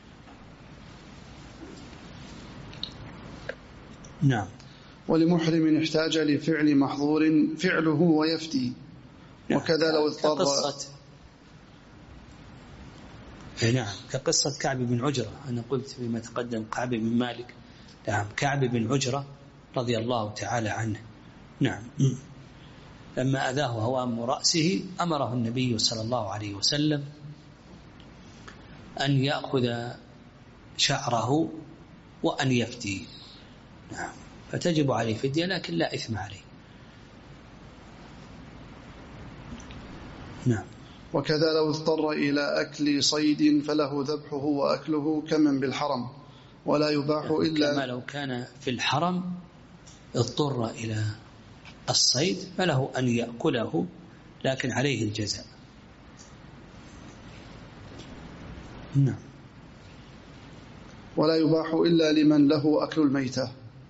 نعم. ولمحرم احتاج لفعل محظور فعله ويفتي. نعم. وكذا لو اضطر. كقصة نعم كقصة كعب بن عجرة. أنا قلت فيما تقدم كعب بن مالك. نعم. كعب بن عجرة رضي الله تعالى عنه. نعم. لما أذاه هوام رأسه أمره النبي صلى الله عليه وسلم أن يأخذ شعره وأن يفتي. نعم. فتجب عليه فدية لكن لا إثم عليه. نعم. وكذا لو اضطر إلى أكل صيد فله ذبحه وأكله كمن بالحرم ولا يباح إلا كما لو كان في الحرم اضطر إلى الصيد فله أن يأكله لكن عليه الجزاء. نعم. ولا يباح إلا لمن له أكل الميتة.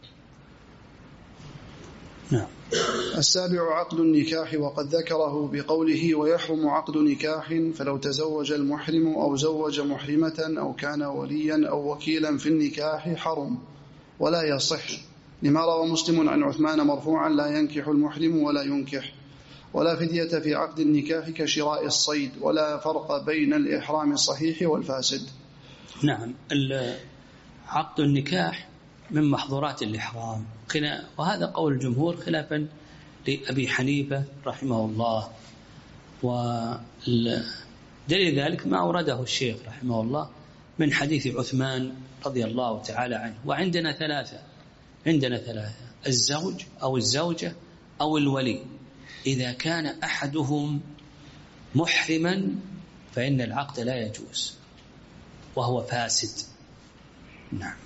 نعم. السابع عقد النكاح، وقد ذكره بقوله ويحرم عقد نكاح فلو تزوج المحرم أو زوج محرمة أو كان وليا أو وكيلا في النكاح حرم ولا يصح، لما روى مسلم عن عثمان مرفوعا لا ينكح المحرم ولا ينكح، ولا فدية في عقد النكاح كشراء الصيد، ولا فرق بين الإحرام الصحيح والفاسد. نعم. عقد النكاح من محظورات الإحرام، وهذا قول الجمهور خلافا لأبي حنيفة رحمه الله. ودليل ذلك ما أورده الشيخ رحمه الله من حديث عثمان رضي الله تعالى عنه. وعندنا ثلاثة عندنا ثلاثة الزوج أو الزوجة أو الولي. إذا كان أحدهم محرما فإن العقد لا يجوز وهو فاسد. نعم.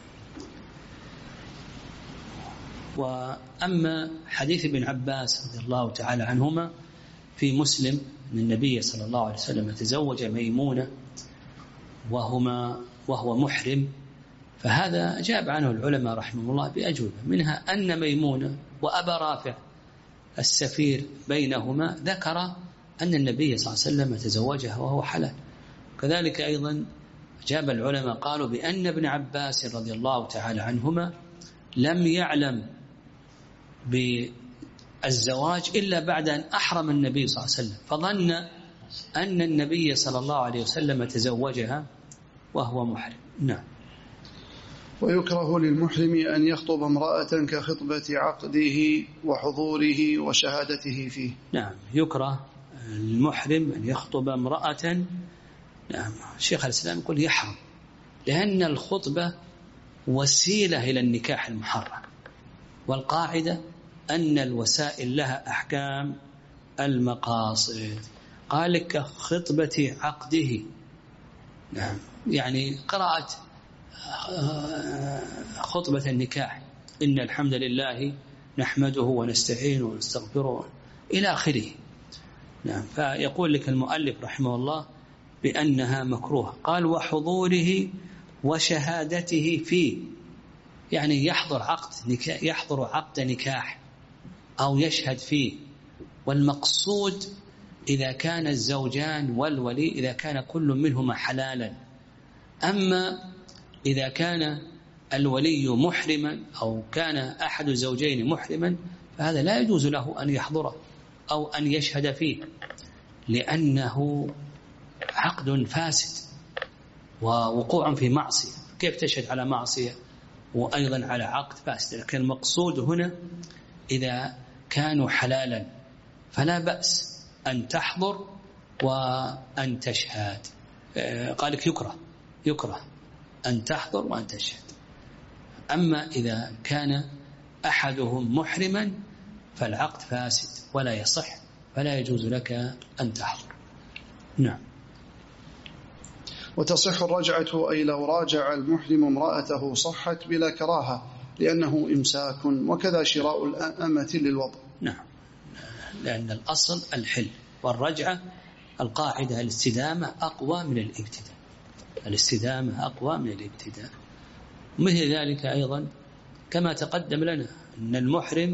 وأما حديث ابن عباس رضي الله تعالى عنهما في مسلم أن النبي صلى الله عليه وسلم تزوج ميمونة وهما وهو محرم، فهذا جاب عنه العلماء رحمه الله بأجوبة، منها أن ميمونة وأبا رافع السفير بينهما ذكر أن النبي صلى الله عليه وسلم تزوجها وهو حلال. كذلك أيضا جاب العلماء قالوا بأن ابن عباس رضي الله تعالى عنهما لم يعلم بالزواج إلا بعد أن أحرم النبي صلى الله عليه وسلم، فظن أن النبي صلى الله عليه وسلم تزوجها وهو محرم. نعم. ويكره للمحرم أن يخطب امرأة كخطبة عقده وحضوره وشهادته فيه. نعم، يكره المحرم أن يخطب امرأة. نعم، الشيخ الإسلام يقول يحرم، لأن الخطبة وسيلة إلى النكاح المحرم، والقاعدة أن الوسائل لها أحكام المقاصد. قال لك خطبة عقده، نعم، يعني قراءة خطبة النكاح، إن الحمد لله نحمده ونستعينه ونستغفره إلى آخره. نعم، فيقول لك المؤلف رحمه الله بأنها مكروه. قال وحضوره وشهادته فيه، يعني يحضر عقد نكاح، يحضر عقد نكاح أو يشهد فيه. والمقصود إذا كان الزوجان والولي إذا كان كل منهما حلالا. أما إذا كان الولي محرما أو كان أحد الزوجين محرما فهذا لا يجوز له أن يحضره أو أن يشهد فيه، لأنه عقد فاسد ووقوع في معصية. كيف تشهد على معصية وأيضا على عقد فاسد؟ لكن المقصود هنا إذا كانوا حلالا فلا بأس أن تحضر وأن تشهد. قال لك يكره يكره أن تحضر وأن تشهد. أما إذا كان أحدهم محرما فالعقد فاسد ولا يصح، فلا يجوز لك أن تحضر. نعم. وتصح الرجعة، أي لو راجع المحرم امرأته صحت بلا كراهة، لأنه إمساك، وكذا شراء الأمة للوضع. نعم، لأن الأصل الحل، والرجعة القاعدة الاستدامة أقوى من الابتداء، الاستدامة أقوى من الابتداء. مثل ذلك أيضا كما تقدم لنا أن المحرم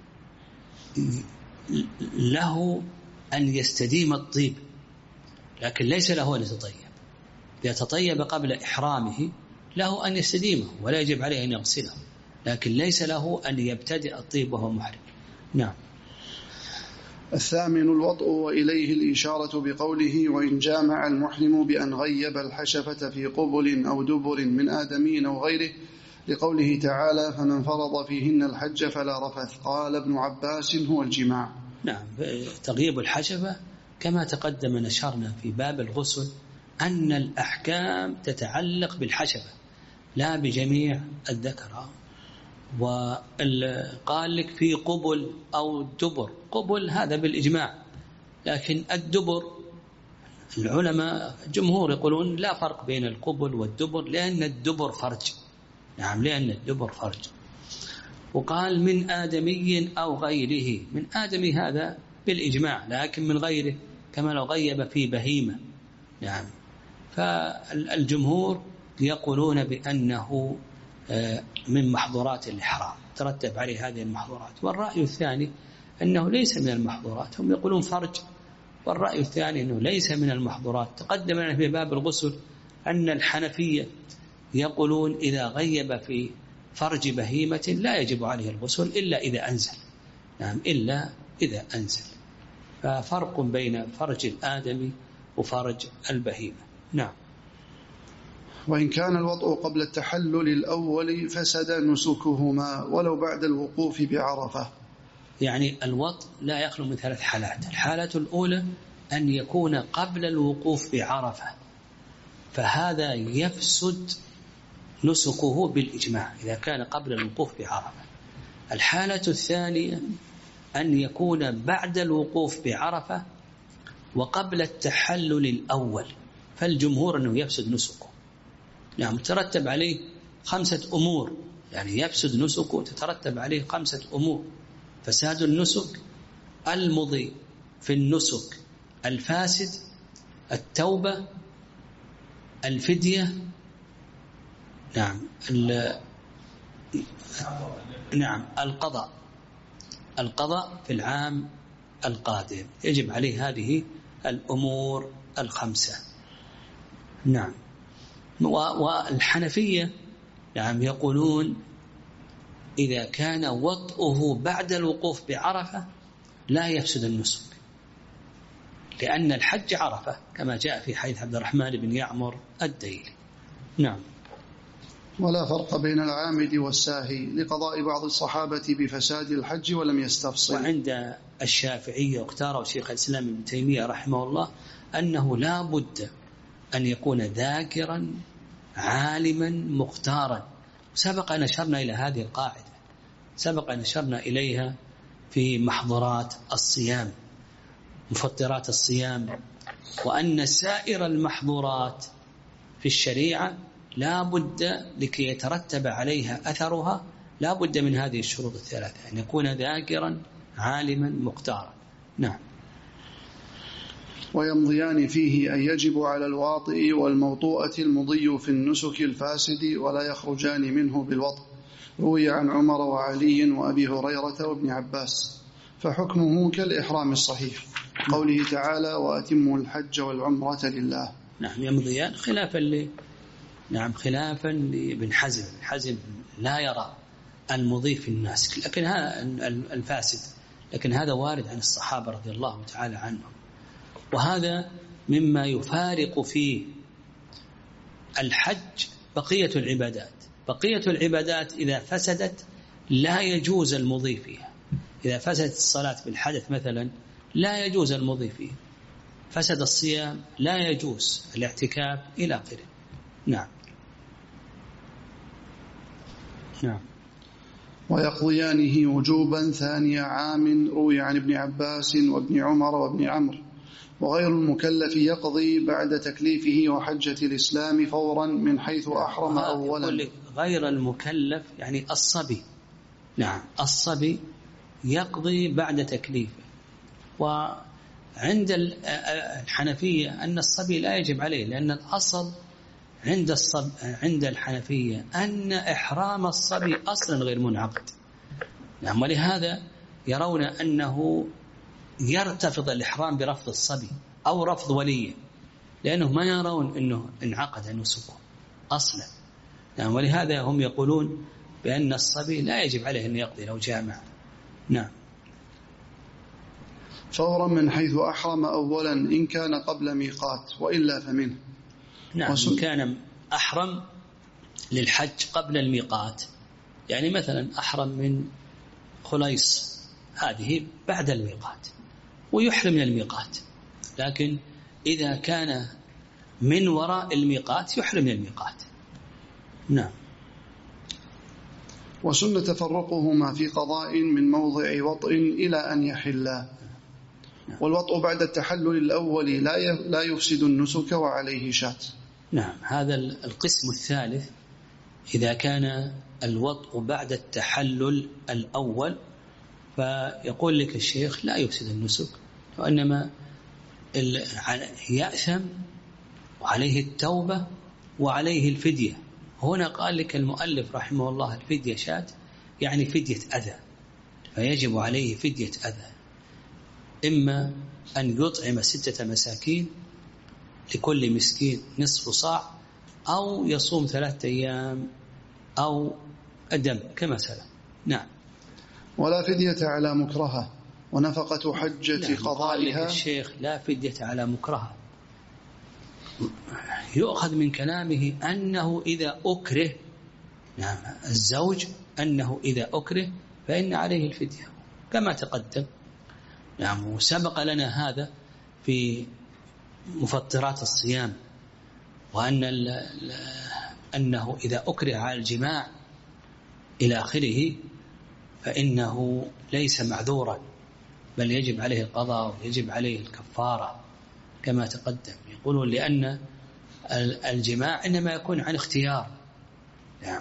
له أن يستديم الطيب، لكن ليس له أن يتطيب. إذا تطيب قبل إحرامه له أن يستديمه ولا يجب عليه أن يغسله، لكن ليس له أن يبتدئ الطيب وهو محرم. نعم. الثامن الوضع، وإليه الإشارة بقوله وإن جامع المحرم بأن غيب الحشفة في قبل أو دبر من آدمين أو غيره، لقوله تعالى فمن فرض فيهن الحج فلا رفث. قال ابن عباس هو الجماع. نعم، تغيب الحشفة كما تقدم نشرنا في باب الغسل أن الأحكام تتعلق بالحشفة لا بجميع الذكر. وقال لك في قبل أو دبر، قبل هذا بالإجماع، لكن الدبر العلماء جمهور يقولون لا فرق بين القبل والدبر، لأن الدبر فرج. نعم، لأن الدبر فرج. وقال من آدمي أو غيره، من آدمي هذا بالإجماع، لكن من غيره كما لو غيب في بهيمة. نعم، فالجمهور يقولون بأنه من محظورات الإحرام ترتب عليه هذه المحظورات. والرأي الثاني أنه ليس من المحظورات، هم يقولون فرج، والرأي الثاني أنه ليس من المحظورات. تقدم لنا في باب الغسل أن الحنفية يقولون إذا غيب في فرج بهيمة لا يجب عليه الغسل إلا إذا أنزل. نعم، إلا إذا أنزل. ففرق بين فرج الآدمي وفرج البهيمة. نعم. وإن كان الوضع قبل التحلل الأول فسد نسكهما ولو بعد الوقوف بعرفة. يعني الوضع لا يخلو من ثلاث حالات. الحالة الأولى أن يكون قبل الوقوف بعرفة، فهذا يفسد نسكه بالإجماع إذا كان قبل الوقوف بعرفة. الحالة الثانية أن يكون بعد الوقوف بعرفة وقبل التحلل الأول، فالجمهور أنه يفسد نسكه. نعم، ترتب عليه خمسة أمور، يعني يفسد نسكه تترتب عليه خمسة أمور: فساد النسك، المضي في النسك الفاسد، التوبة، الفدية، نعم نعم القضاء القضاء في العام القادم. يجب عليه هذه الأمور الخمسة. نعم. والحنفية نعم يقولون إذا كان وطئه بعد الوقوف بعرفة لا يفسد النسك، لأن الحج عرفة كما جاء في حديث عبد الرحمن بن يعمر الديلي. نعم. ولا فرق بين العامد والساهي لقضاء بعض الصحابة بفساد الحج ولم يستفصل. وعند الشافعية واختاره شيخ الإسلام ابن تيمية رحمه الله أنه لا بد أن يكون ذاكرا عالما مختارا. سبق أن أشرنا إلى هذه القاعدة، سبق أن أشرنا إليها في محظورات الصيام، مفطرات الصيام، وأن سائر المحظورات في الشريعة لا بد لكي يترتب عليها أثرها لا بد من هذه الشروط الثلاثة، أن يكون ذاكرا عالما مختارا. نعم. ويمضيان فيه أن يجب على الواطئ والموطوءة المضي في النسك الفاسد ولا يخرجان منه بالوطء. روي عن عمر وعلي وأبي هريرة وابن عباس، فحكمه كالإحرام الصحيح، قوله تعالى وأتموا الحج والعمرة لله. نعم يمضيان خلافا ل نعم خلافا لابن حزم. حزم لا يرى المضي في الناسك لكن هذا الفاسد، لكن هذا وارد عن الصحابة رضي الله تعالى عنهم، وهذا مما يفارق في الحج بقية العبادات. بقية العبادات إذا فسدت لا يجوز المضي فيها. إذا فسدت الصلاة بالحدث مثلا لا يجوز المضي فيها، فسد الصيام لا يجوز الاعتكاف إلى آخره. نعم. نعم. ويقضيانه وجوبا ثاني عام. روي عن ابن عباس وابن عمر وابن عمرو. وغير المكلف يقضي بعد تكليفه وحجة الإسلام فورا من حيث أحرم أولا. غير المكلف يعني الصبي. نعم الصبي يقضي بعد تكليفه. وعند الحنفية أن الصبي لا يجب عليه، لأن الأصل عند الصب عند الحنفية أن إحرام الصبي أصلا غير منعقد. نعم. ولهذا يرون أنه يرتفض الإحرام برفض الصبي أو رفض وليه، لأنه ما يرون أنه انعقد نسكه أصلا. نعم. ولهذا هم يقولون بأن الصبي لا يجب عليه أن يقضي لو جامع. نعم. فورا من حيث أحرم أولا إن كان قبل ميقات وإلا فمنه. نعم. إن كان أحرم للحج قبل الميقات، يعني مثلا أحرم من خليص، هذه بعد الميقات ويحرم من الميقات، لكن إذا كان من وراء الميقات يحرم من الميقات. نعم. وسن تفرقهما في قضاء من موضع وطء إلى أن يحلا. والوطء بعد التحلل الأول لا يفسد النسك وعليه شات. نعم. هذا القسم الثالث إذا كان الوطء بعد التحلل الأول فيقول لك الشيخ لا يفسد النسك، وإنما يأثم وعليه التوبة وعليه الفدية. هنا قال لك المؤلف رحمه الله الفدية شات، يعني فدية أذى، فيجب عليه فدية أذى، إما أن يطعم ستة مساكين لكل مسكين نصف صاع، أو يصوم ثلاثة أيام، أو الدم كما سلم. نعم. ولا فدية على مكرهة ونفقة حجة قضائها. الشيخ لا فدية على مكرهة، يؤخذ من كلامه أنه إذا أكره، نعم الزوج أنه إذا أكره فإن عليه الفدية كما تقدم. نعم. وسبق لنا هذا في مفطرات الصيام، وأن أنه إذا أكره على الجماع إلى آخره فإنه ليس معذورا، بل يجب عليه القضاء ويجب عليه الكفارة كما تقدم. يقولون لأن الجماع إنما يكون عن اختيار، يعني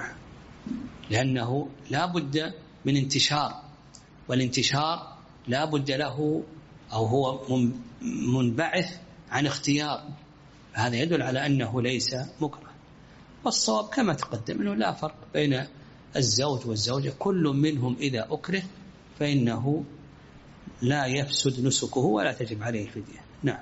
لأنه لا بد من انتشار، والانتشار لا بد له أو هو منبعث عن اختيار، هذا يدل على أنه ليس مكره. والصواب كما تقدم أنه لا فرق بين الزوج والزوجة، كل منهم إذا أكره فإنه لا يفسد نسكه ولا تجب عليه الفدية. نعم.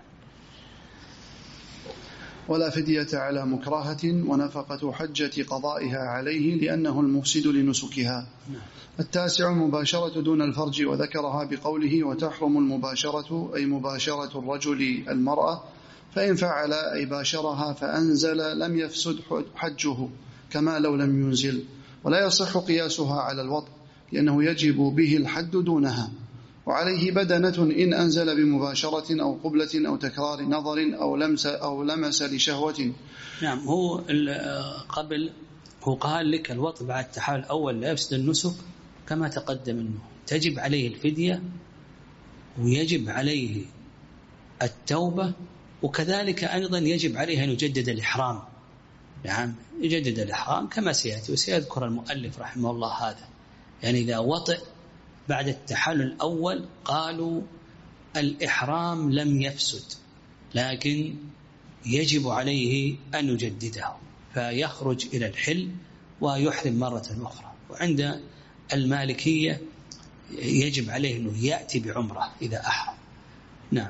ولا فدية على مكرهة ونفقة حجة قضائها عليه لأنه المفسد لنسكها. نعم. التاسع المباشرة دون الفرج، وذكرها بقوله وتحرم المباشرة أي مباشرة الرجل المرأة، فإن فعل أي باشرها فأنزل لم يفسد حجه كما لو لم ينزل، ولا يصح قياسها على الوطء لأنه يجب به الحد دونها. وعليه بدنة إن أنزل بمباشرة أو قبلة أو تكرار نظر أو لمس أو لمس لشهوة. نعم، هو قبل هو قال لك الوطء بعد التحلل الأول لا يفسد النسك كما تقدم أنه تجب عليه الفدية ويجب عليه التوبة، وكذلك أيضا يجب عليه أن يجدد الإحرام. نعم، يجدد الإحرام كما سيأتي وسيذكر المؤلف رحمه الله هذا. يعني إذا وطئ بعد التحلل الأول قالوا الإحرام لم يفسد، لكن يجب عليه أن يجدده فيخرج إلى الحل ويحرم مرة أخرى. وعند المالكية يجب عليه أنه يأتي بعمرة إذا أحرم. نعم.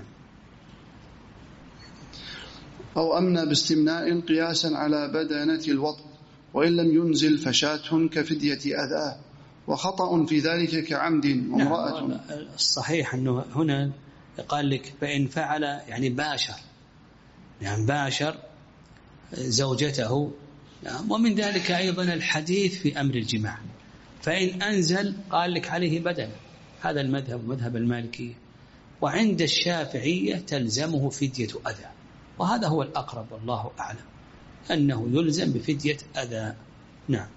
أو أمن باستمناء قياسا على بدنة الوطء وإن لم ينزل فشاة كفدية أذى، وخطأ في ذلك كعمد وامرأة. نعم، الصحيح أنه هنا قال لك فإن فعل يعني باشر، يعني باشر زوجته. نعم، ومن ذلك أيضا الحديث في أمر الجماع، فإن أنزل قال لك عليه بدنة. هذا المذهب مذهب المالكية. وعند الشافعية تلزمه فدية أذى، وهذا هو الأقرب والله أعلم أنه يلزم بفدية أذى. نعم.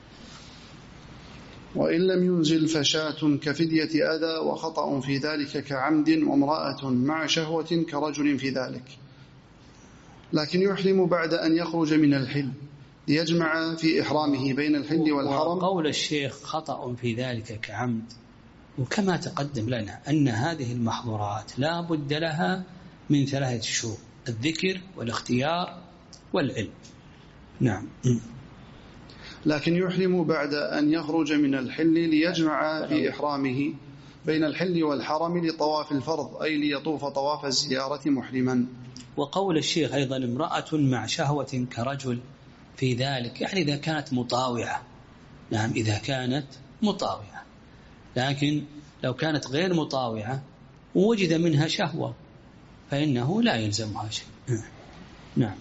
وإن لم ينزل فشاة كفدية أذى، وخطأ في ذلك كعمد وامرأة مع شهوة كرجل في ذلك، لكن يحرم بعد أن يخرج من الحل ليجمع في إحرامه بين الحل والحرم. وقول الشيخ خطأ في ذلك كعمد، وكما تقدم لنا أن هذه المحظورات لا بد لها من ثلاثة شروط: الذكر والاختيار والعلم. نعم. لكن يحرم بعد أن يخرج من الحل ليجمع في إحرامه بين الحل والحرم لطواف الفرض، أي ليطوف طواف الزيارة محرما. وقول الشيخ أيضا امرأة مع شهوة كرجل في ذلك، يعني إذا كانت مطاوعة. نعم، إذا كانت مطاوعة، لكن لو كانت غير مطاوعة ووجد منها شهوة فإنه لا يلزمها شيء. نعم.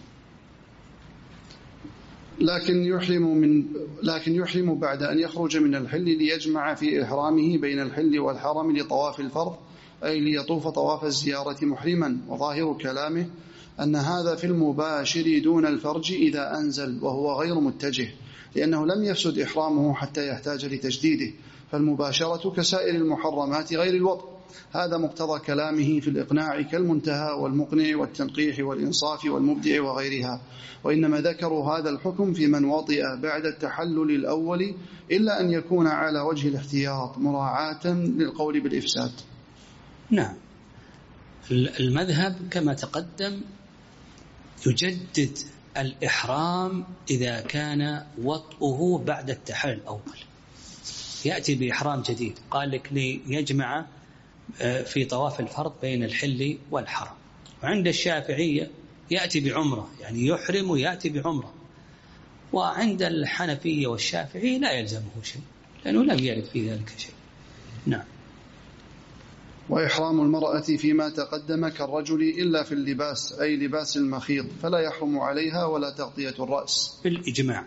لكن يحرم من لكن يحرم بعد أن يخرج من الحل ليجمع في إحرامه بين الحل والحرم لطواف الفرض، أي ليطوف طواف الزيارة محرما. وظاهر كلامه أن هذا في المباشر دون الفرج إذا أنزل وهو غير متجه، لأنه لم يفسد إحرامه حتى يحتاج لتجديده، فالمباشرة كسائر المحرمات غير الوطء. هذا مقتضى كلامه في الإقناع كالمنتهى والمقنع والتنقيح والإنصاف والمبدع وغيرها. وإنما ذكروا هذا الحكم في من وطئ بعد التحلل الأول، إلا أن يكون على وجه الاحتياط مراعاة للقول بالإفساد. نعم، المذهب كما تقدم يجدد الإحرام إذا كان وطئه بعد التحلل الأول، يأتي بإحرام جديد. قال لك ليجمع في طواف الفرض بين الحل والحرم. وعند الشافعية يأتي بعمرة، يعني يحرم ويأتي بعمرة. وعند الحنفية والشافعية لا يلزمه شيء لأنه لم يرد في ذلك شيء. نعم. وإحرام المرأة فيما تقدم كالرجل إلا في اللباس، أي لباس المخيط، فلا يحرم عليها ولا تغطية الرأس بالإجماع.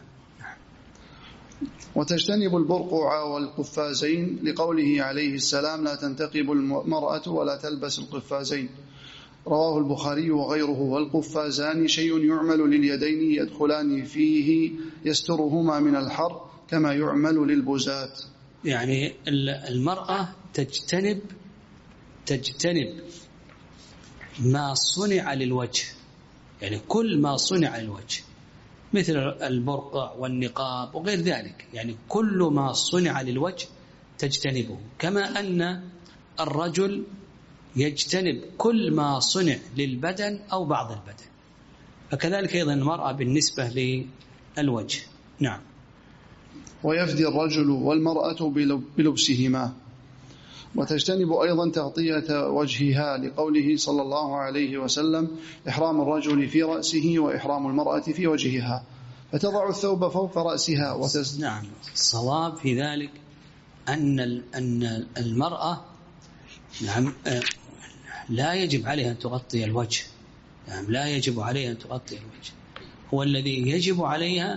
وتجتنب البرقع والقفازين لقوله عليه السلام: لا تنتقب المرأة ولا تلبس القفازين. رواه البخاري وغيره. والقفازان شيء يعمل لليدين يدخلان فيه يسترهما من الحر كما يعمل للبزات. يعني المرأة تجتنب تجتنب ما صنع للوجه، يعني كل ما صنع للوجه مثل البرقع والنقاب وغير ذلك، يعني كل ما صنع للوجه تجتنبه، كما أن الرجل يجتنب كل ما صنع للبدن أو بعض البدن، فكذلك أيضا المرأة بالنسبة للوجه. نعم. ويفدي الرجل والمرأة بلبسهما. وتجتنب أيضا تغطية وجهها لقوله صلى الله عليه وسلم: إحرام الرجل في رأسه وإحرام المرأة في وجهها، فتضع الثوب فوق رأسها وتز... نعم. الصواب في ذلك أن أن المرأة نعم لا يجب عليها أن تغطي الوجه، نعم لا يجب عليها أن تغطي الوجه، هو الذي يجب عليها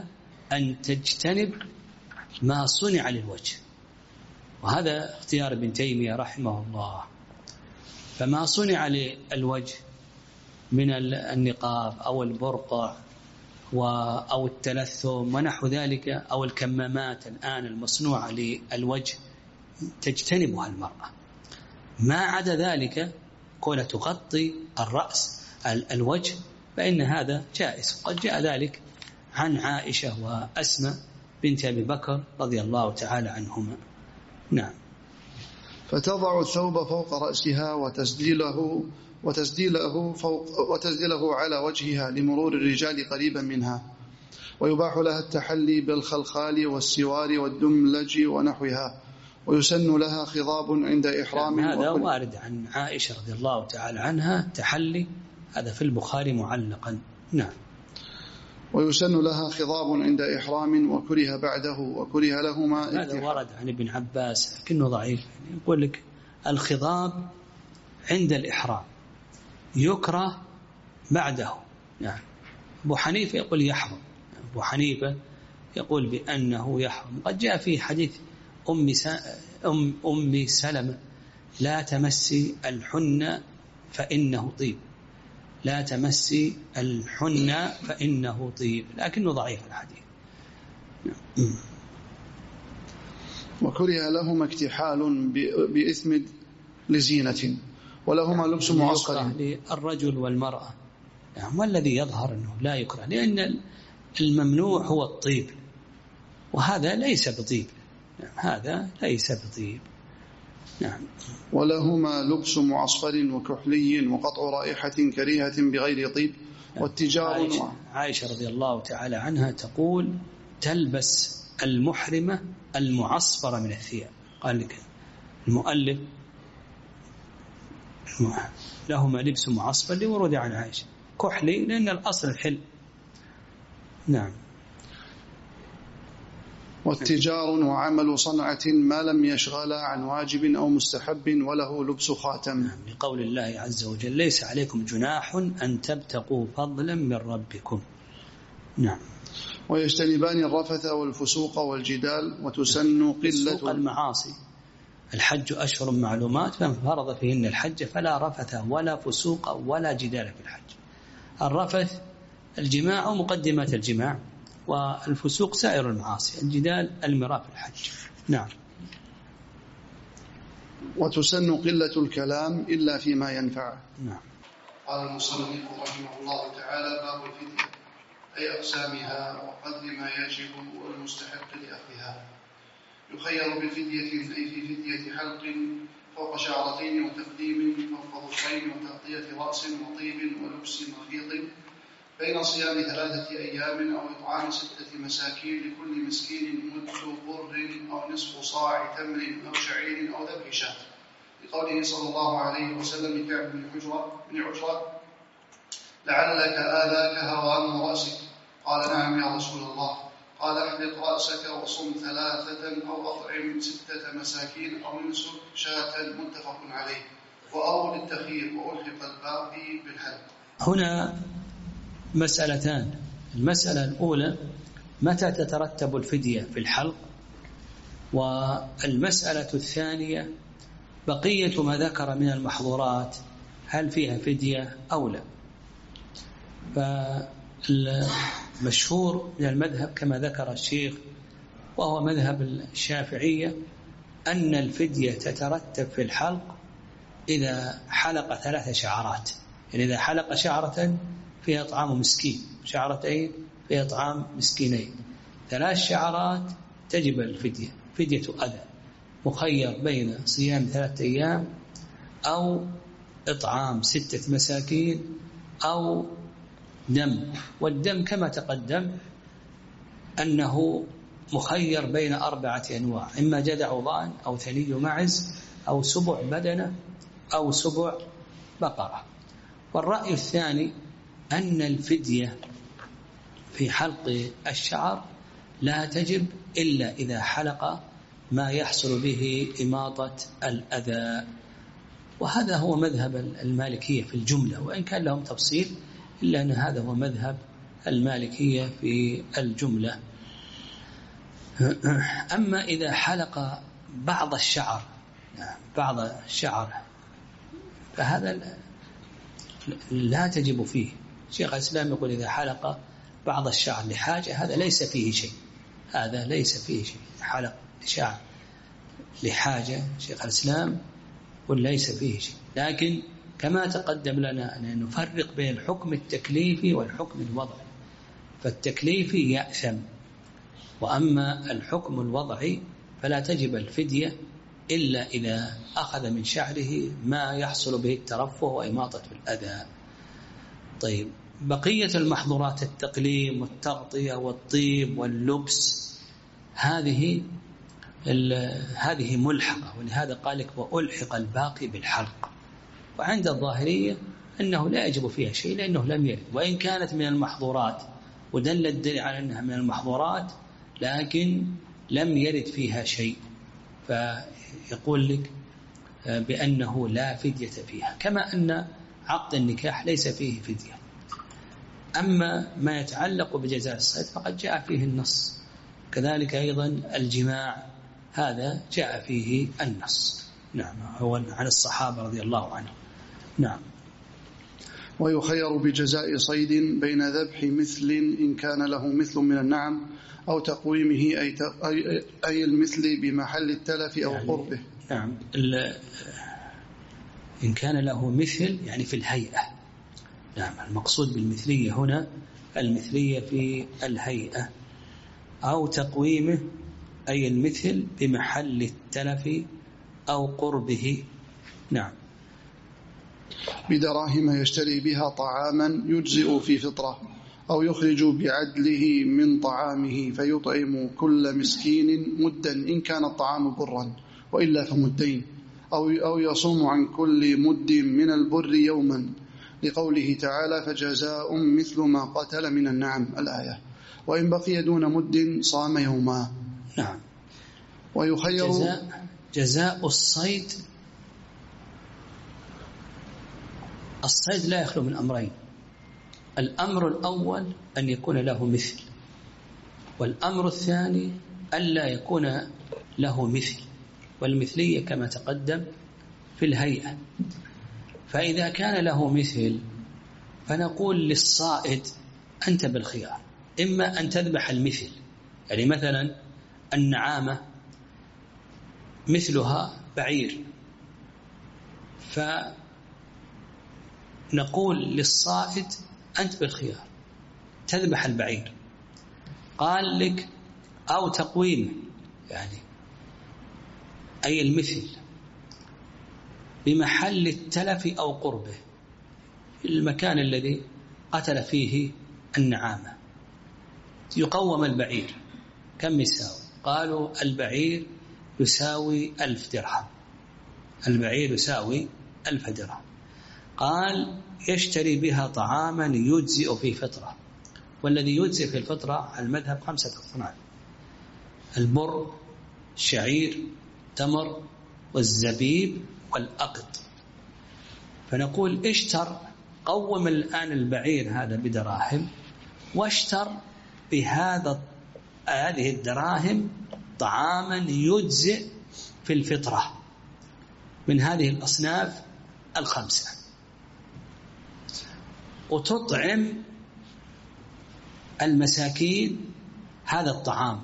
أن تجتنب ما صنع للوجه، وهذا اختيار ابن تيمية رحمه الله. فما صنع للوجه من النقاب أو البرقع أو التلثم ونحو ذلك أو الكمامات الآن المصنوعة للوجه تجتنبها المرأة. ما عدا ذلك كون تغطي الرأس الوجه فإن هذا جائز. قد جاء ذلك عن عائشة وأسماء بنت أبي بكر رضي الله تعالى عنهما. نعم. فتضع الثوب فوق رأسها وتسديله وتسديله فوق وتسديله على وجهها لمرور الرجال قريبا منها، ويباح لها التحلي بالخلخال والسوار والدملج ونحوها، ويسن لها خضاب عند إحرام. هذا وارد عن عائشة رضي الله تعالى عنها التحلي، هذا في البخاري معلقا. نعم. ويسن لها خضاب عند إحرام وكره بعده وكره لهما. هذا ورد عن ابن عباس لكنه ضعيف، يقول لك الخضاب عند الإحرام يكره بعده. نعم. أبو حنيفة يقول يحرم، أبو حنيفة يقول بأنه يحرم. قد جاء في حديث أم أم أم سلمة لا تمسي الحنة فإنه طيب، لا تمسي الحنة فإنه طيب، لكنه ضعيف الحديث. وكره لهما اكتحال بإثم لزينة، ولهما لبس معصقر للرجل والمرأة. يعني والذي يظهر أنه لا يكره، لأن الممنوع هو الطيب، وهذا ليس بطيب. يعني هذا ليس بطيب. نعم. ولهما لبس معصفر وكحلي وقطع رائحة كريهة بغير طيب واتجار. عائشة, عائشة رضي الله تعالى عنها تقول تلبس المحرمة المعصفر من الثياب. قال لك المؤلف لهما لبس معصفر لورود عن عائشة، كحلي لأن الأصل الحل. نعم. واتجار وعمل صنعة ما لم يشغل عن واجب أو مستحب، وله لبس خاتم. نعم. لقول الله عز وجل ليس عليكم جناح أن تبتقوا فضلا من ربكم. نعم. ويجتنبان الرفث والفسوق والجدال، وتسن قلة المعاصي. الحج أشهر معلومات، فمن فرض فيهن الحج فلا رفث ولا فسوق ولا جدال في الحج. الرفث الجماع ومقدمات الجماع، والفسوق سائر المعاصي، الجدال المراء في الحج. نعم. وتسن قلة الكلام إلا فيما ينفع. نعم. قال المصنف رحمه الله تعالى: باب الفدية، أي أقسامها وقدر ما يجب والمستحق لأخذها. يخير بالفدية، أي في فدية حلق فوق شعرتين وتقديم فوق ظفرين وتغطية رأس وطيب ولبس مخيط، بين صيام ثلاثة أيام أو إطعام ستة مساكين لكل مسكين مد بر أو نصف صاع تمر أو شعير أو ذبح شاة، لقوله صلى الله عليه وسلم لكعب بن حجرة بن عجرة: لعلك آذاك هوام رأسك. قال: نعم يا رسول الله. قال: احلق رأسك وصم ثلاثة أو أطعم ستة مساكين أو نصف شاة، متفق عليه. وأول التخيير وألحق الباقي بالحد. هنا مسألتان. المسألة الأولى متى تترتب الفدية في الحلق، والمسألة الثانية بقية ما ذكر من المحظورات هل فيها فدية أو لا. فالمشهور من المذهب كما ذكر الشيخ وهو مذهب الشافعية أن الفدية تترتب في الحلق إذا حلق ثلاث شعرات، يعني إذا حلق شعرة فيها طعام مسكين، شعرتين فيها طعام مسكينين، ثلاث شعرات تجب الفدية، فدية أذى، مخير بين صيام ثلاثة أيام أو إطعام ستة مساكين أو دم. والدم كما تقدم أنه مخير بين أربعة أنواع: إما جدع ضأن أو ثني معز أو سبع بدنة أو سبع بقرة. والرأي الثاني أن الفدية في حلق الشعر لا تجب إلا إذا حلق ما يحصل به إماطة الأذى، وهذا هو مذهب المالكية في الجملة، وإن كان لهم تفصيل إلا أن هذا هو مذهب المالكية في الجملة. أما إذا حلق بعض الشعر بعض الشعر فهذا لا تجب فيه. شيخ الإسلام يقول إذا حلق بعض الشعر لحاجة هذا ليس فيه شيء، هذا ليس فيه شيء. حلق شعر لحاجة شيخ الإسلام يقول ليس فيه شيء. لكن كما تقدم لنا أن نفرق بين الحكم التكليفي والحكم الوضعي، فالتكليفي يأثم، وأما الحكم الوضعي فلا تجب الفدية إلا إذا أخذ من شعره ما يحصل به الترفه وإماطة الأذى. طيب، بقية المحظورات التقليم والتغطية والطيب واللبس هذه هذه ملحقة، ولهذا قال لك وألحق الباقي بالحلق. وعند الظاهرية أنه لا يجب فيها شيء لأنه لم يرد، وإن كانت من المحظورات ودل الدليل على أنها من المحظورات لكن لم يرد فيها شيء، فيقول لك بأنه لا فدية فيها، كما أن عقد النكاح ليس فيه فدية. أما ما يتعلق بجزاء الصيد فقد جاء فيه النص، كذلك أيضا الجماع هذا جاء فيه النص. نعم، هو عن الصحابة رضي الله عنهم. نعم. ويخير بجزاء صيد بين ذبح مثل إن كان له مثل من النعم أو تقويمه أي, أي المثل بمحل التلف أو يعني قربه. نعم، إن كان له مثل يعني في الهيئة. نعم، المقصود بالمثلية هنا المثلية في الهيئة، أو تقويمه أي المثل بمحل التلف أو قربه. نعم. بدراهم يشتري بها طعاما يجزئ في فطرة، أو يخرج بعدله من طعامه فيطعم كل مسكين مدا إن كان الطعام برا وإلا فمدين، أو أو يصوم عن كل مد من البر يوما، لقوله تعالى فجزاء مثل ما قتل من النعم الآية، وإن بقي دون مد صام يوما. نعم. ويخير جزاء, جزاء الصيد الصيد لا يخلو من أمرين. الأمر الأول أن يكون له مثل، والأمر الثاني ألا يكون له مثل، والمثلية كما تقدم في الهيئة. فإذا كان له مثل فنقول للصائد أنت بالخيار، إما أن تذبح المثل، يعني مثلا النعامة مثلها بعير، فنقول للصائد أنت بالخيار تذبح البعير. قال لك أو تقويم يعني أي المثل بمحل التلف أو قربه، المكان الذي قتل فيه النعامة يقوم البعير كم يساوي؟ قالوا البعير يساوي ألف درهم، البعير يساوي ألف درهم. قال يشتري بها طعاما يجزئ في فطرة، والذي يجزئ في الفطرة على المذهب خمسة أصناف: البر، الشعير، التمر، والزبيب، والأقط. فنقول اشتر، قوم الآن البعير هذا بدراهم، واشتر بهذا هذه الدراهم طعاما يجزئ في الفطرة من هذه الأصناف الخمسة، وتطعم المساكين هذا الطعام،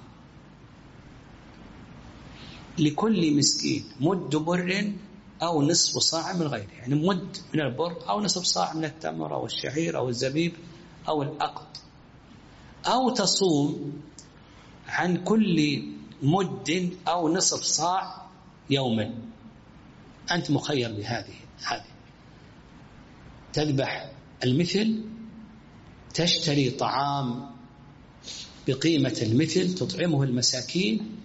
لكل مسكين مد بر أو نصف صاع من غيره، يعني مد من البر أو نصف صاع من التمر أو الشعير أو الزبيب أو الأقط، أو تصوم عن كل مد أو نصف صاع يوما. أنت مخير بهذه هذه تذبح المثل، تشتري طعام بقيمة المثل تطعمه المساكين،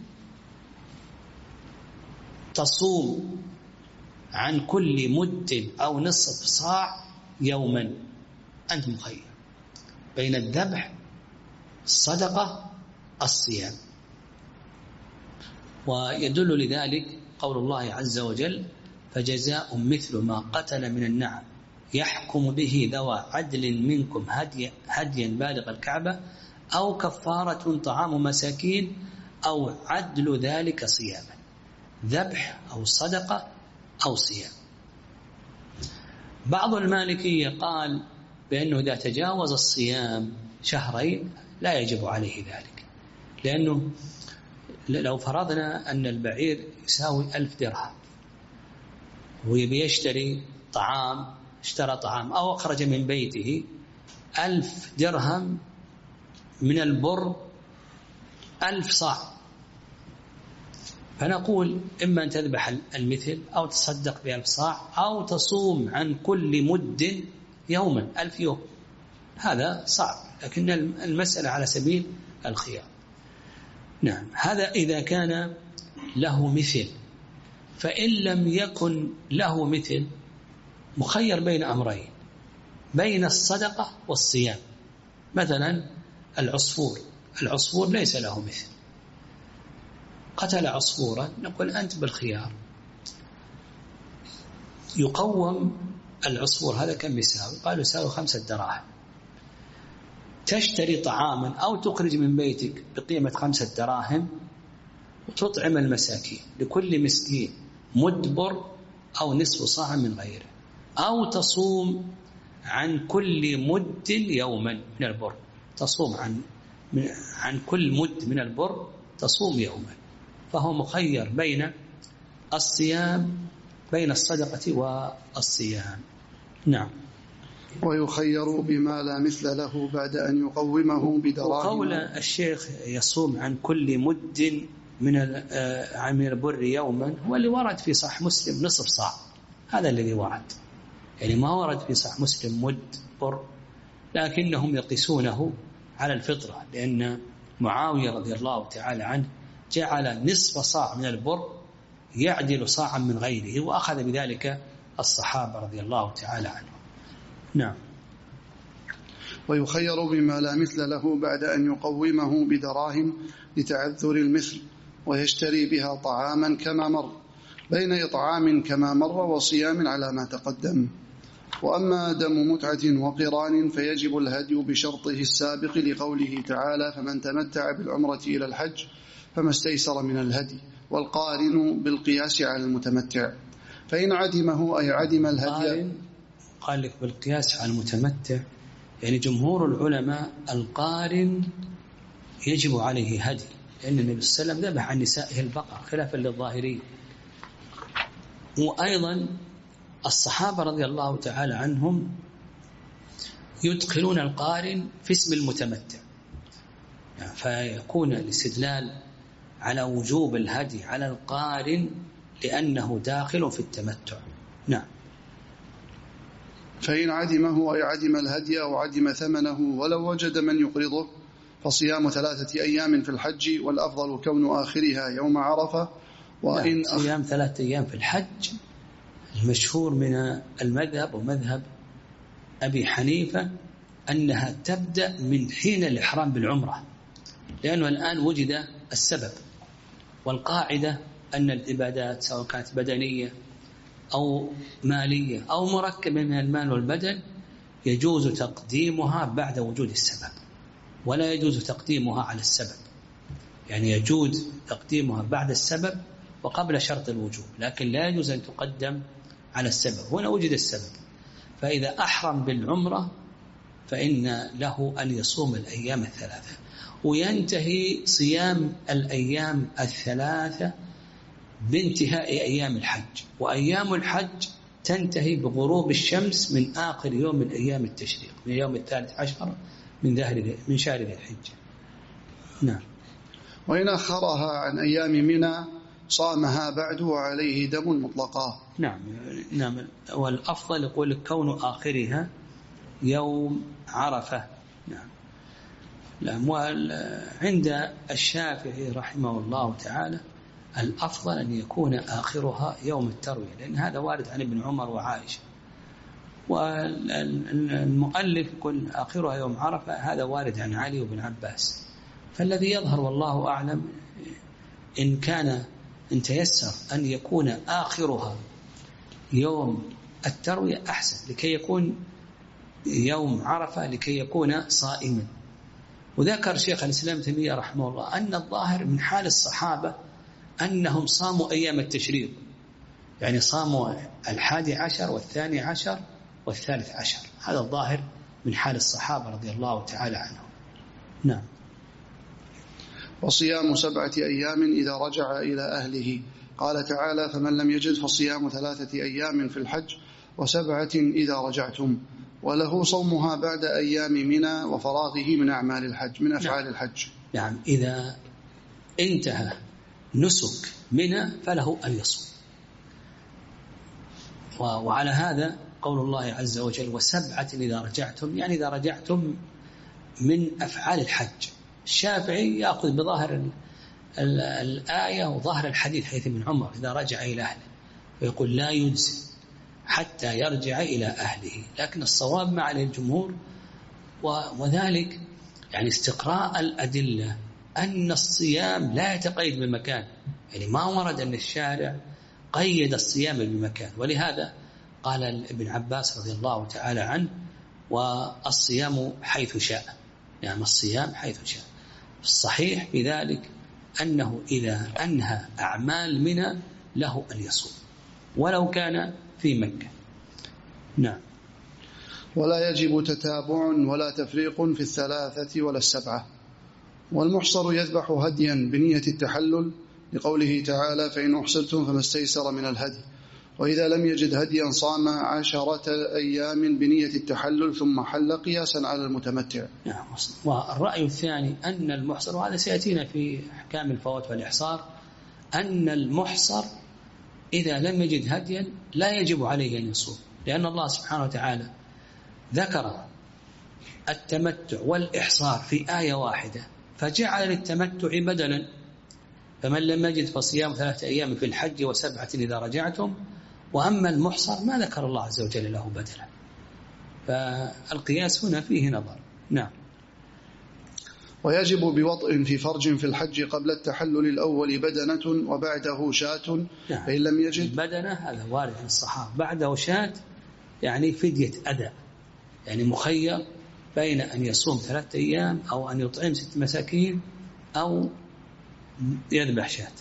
تصوم عن كل مد أو نصف صاع يوما. أنت مخير بين الذبح، الصدقة، الصيام. ويدل لذلك قول الله عز وجل فجزاء مثل ما قتل من النعم يحكم به ذوى عدل منكم هدي هديا بالغ الكعبة أو كفارة طعام مساكين أو عدل ذلك صياما، ذبح أو صدقة أو صيام. بعض المالكية قال بأنه إذا تجاوز الصيام شهرين لا يجب عليه ذلك، لأنه لو فرضنا أن البعير يساوي ألف درهم ويشتري طعام، اشترى طعام أو أخرج من بيته ألف درهم من البر ألف صاع، فنقول إما أن تذبح المثل أو تصدق بألف صاع أو تصوم عن كل مد يوما ألف يوم. هذا صعب، لكن المسألة على سبيل الخيار. نعم، هذا إذا كان له مثل. فإن لم يكن له مثل مخير بين أمرين، بين الصدقة والصيام. مثلا العصفور، العصفور ليس له مثل، قتل عصفورا، نقول أنت بالخيار، يقوم العصفور هذا كم يساوي؟ قالوا يساوي خمسة دراهم. تشتري طعاما أو تخرج من بيتك بقيمة خمسة دراهم وتطعم المساكين، لكل مسكين مد بر أو نصف صاع من غيره، أو تصوم عن كل مد يوما من البر، تصوم عن عن كل مد من البر تصوم يوما. فهو مخير بين الصيام، بين الصدقة والصيام. نعم. ويخير بما لا مثل له بعد أن يقومه بدراهم. وقول الشيخ يصوم عن كل مد من من البر يوما هو اللي ورد في صحيح مسلم نصف صاع، هذا الذي ورد، يعني ما ورد في صحيح مسلم مد بر، لكنهم يقيسونه على الفطرة، لأن معاوية رضي الله تعالى عنه جعل نصف صاع من البر يعدل صاعا من غيره، وأخذ بذلك الصحابة رضي الله تعالى عنهم. نعم. ويخير بما لا مثل له بعد أن يقومه بدراهم لتعذر المثل، ويشتري بها طعاما كما مر، بين إطعام كما مر وصيام على ما تقدم. وأما دم متعة وقران فيجب الهدي بشرطه السابق، لقوله تعالى: فمن تمتع بالعمرة إلى الحج فما استيسر من الهدي، والقارن بالقياس على المتمتع. فإن عدمه أي عدم الهدي، قال لك بالقياس على المتمتع، يعني جمهور العلماء القارن يجب عليه هدي، لأن النبي صلى الله عليه وسلم ذبح عن نسائه البقر خلافا للظاهرين. وأيضا الصحابة رضي الله تعالى عنهم يدخلون القارن في اسم المتمتع، يعني فيكون الاستدلال على وجوب الهدي على القارن لأنه داخل في التمتع. نعم. فإن عدمه أي عدم الهدي أو عدم ثمنه ولو وجد من يقرضه فصيام ثلاثة أيام في الحج، والأفضل كون آخرها يوم عرفة. وإن صيام ثلاثة أيام في الحج المشهور من المذهب ومذهب أبي حنيفة أنها تبدأ من حين الإحرام بالعمرة، لأنه الآن وجد السبب، والقاعدة أن العبادات سواء كانت بدنية أو مالية أو مركبة من المال والبدن يجوز تقديمها بعد وجود السبب، ولا يجوز تقديمها على السبب، يعني يجوز تقديمها بعد السبب وقبل شرط الوجوب، لكن لا يجوز أن تقدم على السبب. هنا وجد السبب، فإذا أحرم بالعمرة فإن له أن يصوم الأيام الثلاثة، وينتهي صيام الأيام الثلاثة بانتهاء أيام الحج، وأيام الحج تنتهي بغروب الشمس من آخر يوم من أيام التشريق، من يوم الثالث عشر من ذهر من شهر ذي الحجة. نعم. وإن أخرها عن أيام منى صامها بعد وعليه دم مطلقا. نعم. نعم. والأفضل يقول كون آخرها يوم عرفة. نعم. عند الشافعي رحمه الله تعالى الأفضل أن يكون آخرها يوم التروية، لأن هذا وارد عن ابن عمر وعائشة، والمؤلف يقول آخرها يوم عرفة، هذا وارد عن علي وابن عباس. فالذي يظهر والله أعلم إن كان إن تيسر أن يكون آخرها يوم التروية أحسن، لكي يكون يوم عرفة لكي يكون صائما. وذكر شيخ الإسلام تيمية رحمه الله أن الظاهر من حال الصحابة أنهم صاموا أيام التشريق، يعني صاموا الحادي عشر والثاني عشر والثالث عشر، هذا الظاهر من حال الصحابة رضي الله تعالى عنهم. نعم. وصيام سبعة أيام إذا رجع إلى أهله، قال تعالى: فمن لم يجد فصيام ثلاثة أيام في الحج وسبعة إذا رجعتم، وله صومها بعد أيام منى وفراغه من أعمال الحج من أفعال نعم. الحج. نعم، إذا انتهى نسك منى فله أن يصوم. وعلى هذا قول الله عز وجل: وسبعة إذا رجعتم، يعني إذا رجعتم من أفعال الحج. الشافعي يأخذ بظاهر الآية وظاهر الحديث حيث ابن عمر إذا رجع إلى أهله، ويقول لا يجزي حتى يرجع إلى أهله، لكن الصواب مع الجمهور، وذلك يعني استقراء الأدلة أن الصيام لا يتقيد بمكان، يعني ما ورد أن الشارع قيد الصيام بمكان، ولهذا قال ابن عباس رضي الله تعالى عنه: والصيام حيث شاء، يعني الصيام حيث شاء. الصحيح بذلك أنه إذا أنهى أعمال منى له أن يصوم ولو كان في مكة. نعم. ولا يجب تتابع ولا تفريق في الثلاثة ولا السبعة. والمحصر يذبح هديا بنية التحلل لقوله تعالى: فإن أحصرتم فما استيسر من الهدي. وإذا لم يجد هديا صام عشرة أيام بنية التحلل ثم حل قياسا على المتمتع. نعم. والرأي الثاني أن المحصر، وهذا سيأتينا في أحكام الفوات والإحصار، أن المحصر إذا لم يجد هديا لا يجب عليه أن يصوم، لأن الله سبحانه وتعالى ذكر التمتع والإحصار في آية واحدة، فجعل التمتع بدلا: فمن لم يجد فصيام ثلاثة أيام في الحج وسبعة إذا رجعتم. وأما المحصر ما ذكر الله عز وجل له بدلا، فالقياس هنا فيه نظر. نعم. ويجب بوطء في فرج في الحج قبل التحلل الأول بدنة وبعده شاة. نعم. فإن لم يجد بدنة هذا وارد عن الصحابة، بعده شاة يعني فدية أداء، يعني مخير بين أن يصوم ثلاثة أيام أو أن يطعم ست مساكين أو يذبح شاة.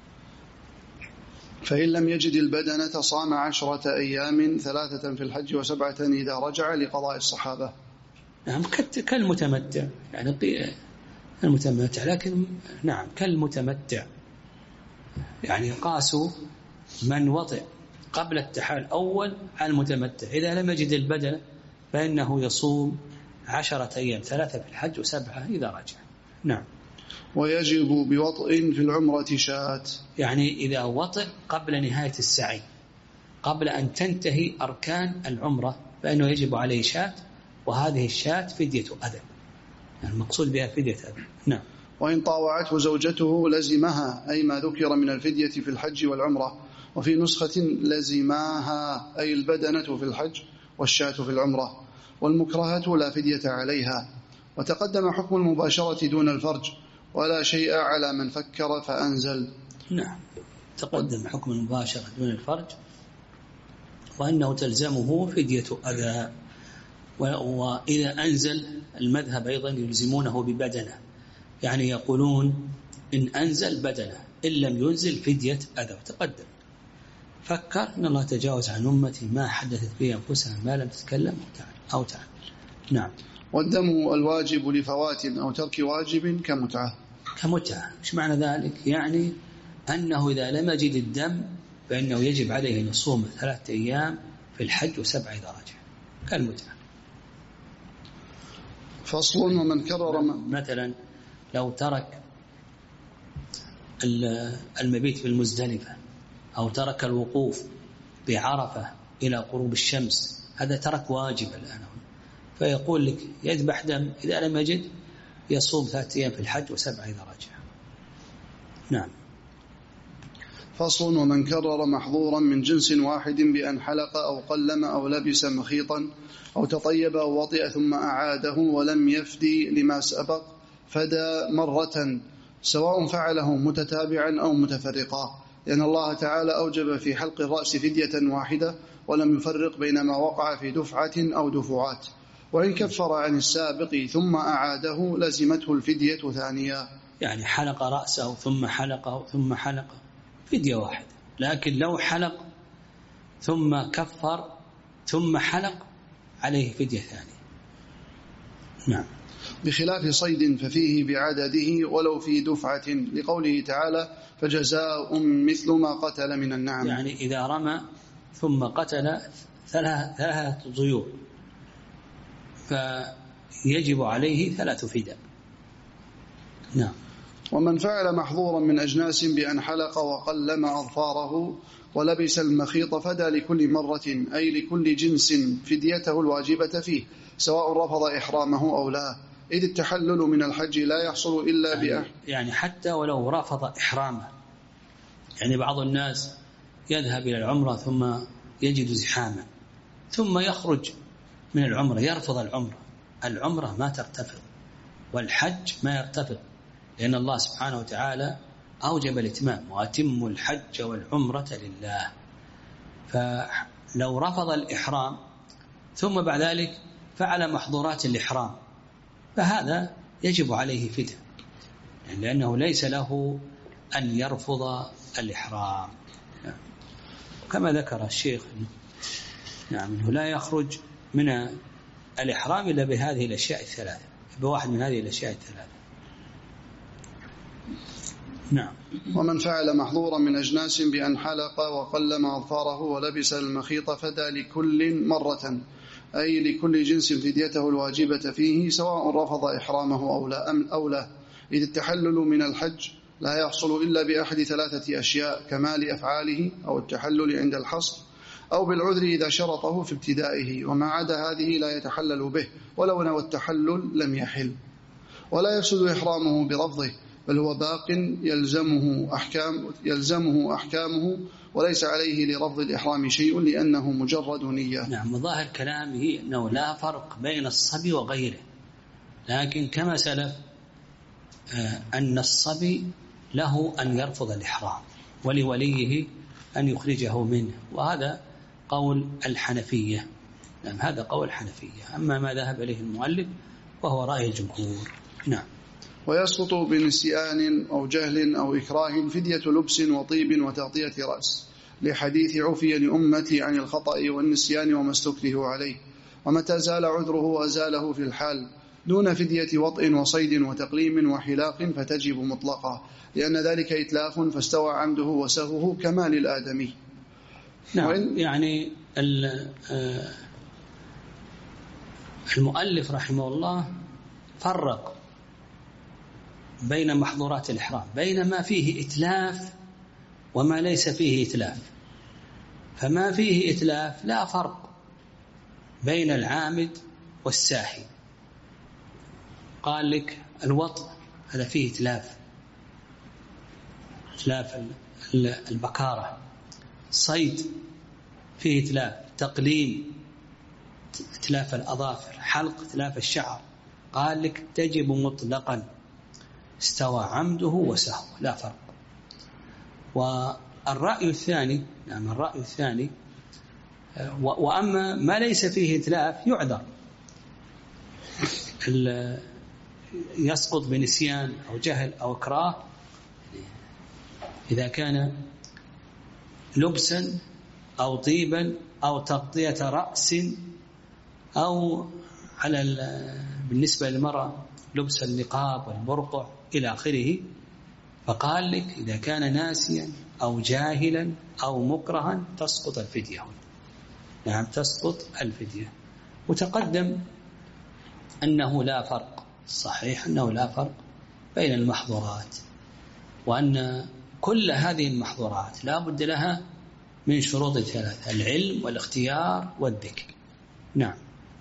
فإن لم يجد البدنة صام عشرة أيام، ثلاثة في الحج وسبعة إذا رجع، لقضاء الصحابة. نعم، كالمتمتع، يعني المتمتع، لكن نعم كالمتمتع، يعني قاسوا من وطئ قبل التحال الأول على المتمتع. إذا لم يجد البدنة فإنه يصوم عشرة أيام، ثلاثة في الحج وسبعة إذا رجع. نعم. ويجب بوطء في العمرة شاة، يعني إذا وطئ قبل نهاية السعي، قبل أن تنتهي أركان العمرة، فإنه يجب عليه شاة، وهذه الشاة فدية أذى، يعني المقصود بها فدية أذى. نعم. وإن طاوعته زوجته لزمها، أي ما ذكر من الفدية في الحج والعمرة. وفي نسخة لزماها، أي البدنة في الحج والشاة في العمرة. والمكرهة لا فدية عليها. وتقدم حكم المباشرة دون الفرج، ولا شيء على من فكر فأنزل. نعم، تقدم حكم المباشرة دون الفرج، وأنه تلزمه فدية أذى. وإذا أنزل المذهب أيضا يلزمونه ببدنة، يعني يقولون إن أنزل بدنة، إن لم ينزل فدية أذى. وتقدم فكر إن الله تجاوز عن أمتي ما حدثت به أنفسها ما لم تتكلم أو تعمل. نعم. والدم الواجب لفوات أو ترك واجب كمتعة. كمتعة، إيش معنى ذلك؟ يعني أنه إذا لم يجد الدم فإنه يجب عليه أن يصوم ثلاثة أيام في الحج وسبعة إذا رجع، كالمتعة. فصل. ومن كرر مثلا لو ترك المبيت في المزدلفة أو ترك الوقوف بعرفة إلى غروب الشمس، هذا ترك واجب الآن، فيقول لك يذبح دم، إذا لم يجد يصوم ثلاثة أيام في الحج وسبعة إذا رجع. نعم. فصل. ومن كرر محظورا من جنس واحد بأن حلق أو قلم أو لبس مخيطا أو تطيب أو وطئ ثم أعاده ولم يفدي لما سبق، فدى مرة، سواء فعله متتابعا أو متفرقا، لأن الله تعالى أوجب في حلق الرأس فدية واحدة ولم يفرق بين ما وقع في دفعة أو دفعات. وإن كفر عن السابق ثم أعاده لزمته الفدية ثانية. يعني حلق رأسه ثم حلقه ثم حلقه فدية واحدة، لكن لو حلق ثم كفر ثم حلق عليه فدية ثانية. نعم. بخلاف صيد ففيه بعدده ولو في دفعة، لقوله تعالى فجزاء مثل ما قتل من النعم. يعني إذا رمى ثم قتل ثلاثة ضيوف فيجب عليه ثلاث فداء. نعم. ومن فعل محظورا من أجناس بأن حلق وقلم أظفاره ولبس المخيط فدى لكل مرة، أي لكل جنس فديته الواجبة فيه سواء رفض إحرامه أو لا، إذ التحلل من الحج لا يحصل إلا بأحد. يعني حتى ولو رفض إحرامه، يعني بعض الناس يذهب إلى العمرة ثم يجد زحاما ثم يخرج من العمرة يرفض العمرة. العمرة ما ترتفض والحج ما يرتفض، لأن الله سبحانه وتعالى أوجب الإتمام وأتم الحج والعمرة لله. فلو رفض الإحرام ثم بعد ذلك فعل محظورات الإحرام فهذا يجب عليه فدية، يعني لأنه ليس له أن يرفض الإحرام كما ذكر الشيخ. نعم، أنه لا يخرج من الإحرام إلا بهذه الأشياء الثلاثة، بواحد من هذه الأشياء الثلاثة. نعم. ومن فعل محظورا من أجناس بأن حلق وقلم أظفاره ولبس المخيط فدى لكل مرة، أي لكل جنس فديته الواجبة فيه سواء رفض إحرامه أو لا أم أو لا، إذ التحلل من الحج لا يحصل إلا بأحد ثلاثة أشياء: كمال أفعاله أو التحلل عند الحصر أو بالعذر إذا شرطه في ابتدائه، وما عدا هذه لا يتحلل به ولو نوى التحلل لم يحل. ولا يفسد إحرامه برفضه، بل هو باق يلزمه أحكام يلزمه أحكامه وليس عليه لرفض الإحرام شيء لأنه مجرد نية. نعم. ظاهر كلامه أنه لا فرق بين الصبي وغيره، لكن كما سلف أن الصبي له أن يرفض الإحرام ولوليه أن يخرجه منه، وهذا قول الحنفية. نعم، هذا قول الحنفية. أما ما ذهب إليه المؤلف وهو رأي الجمهور. نعم. ويسقط بنسيان أو جهل أو إكراه فدية لبس وطيب وتغطية رأس، لحديث عفي لأمتي عن الخطأ والنسيان وما استكره عليه، ومتى زال عذره أزاله في الحال، دون فدية وطئ وصيد وتقليم وحلاق فتجب مطلقا، لأن ذلك إتلاف فاستوى عمده وسهوه كما للآدمي. نعم. يعني المؤلف رحمه الله فرق بين محظورات الإحرام، بين ما فيه إتلاف وما ليس فيه إتلاف. فما فيه إتلاف لا فرق بين العامد والساهي. قال لك الوطء هذا فيه إتلاف، إتلاف البكارة. صيد فيه إتلاف، تقليم إتلاف الأظافر، حلق إتلاف الشعر. قال لك تجب مطلقا استوى عمده وسهو، لا فرق. والرأي الثاني، نعم الرأي الثاني، وأما ما ليس فيه إتلاف يعذر، يسقط بنسيان أو جهل أو إكراه إذا كان لبسا أو طيبا أو تغطية رأس أو على بالنسبة للمرأة لبس النقاب والبرقع إلى آخره. فقال لك إذا كان ناسيا أو جاهلا أو مكرها تسقط الفدية. نعم تسقط الفدية. وتقدم أنه لا فرق، صحيح أنه لا فرق بين المحظورات، وأن كل هذه المحظورات لا بد لها من شروط ثلاثة: العلم والاختيار والذكر. نعم.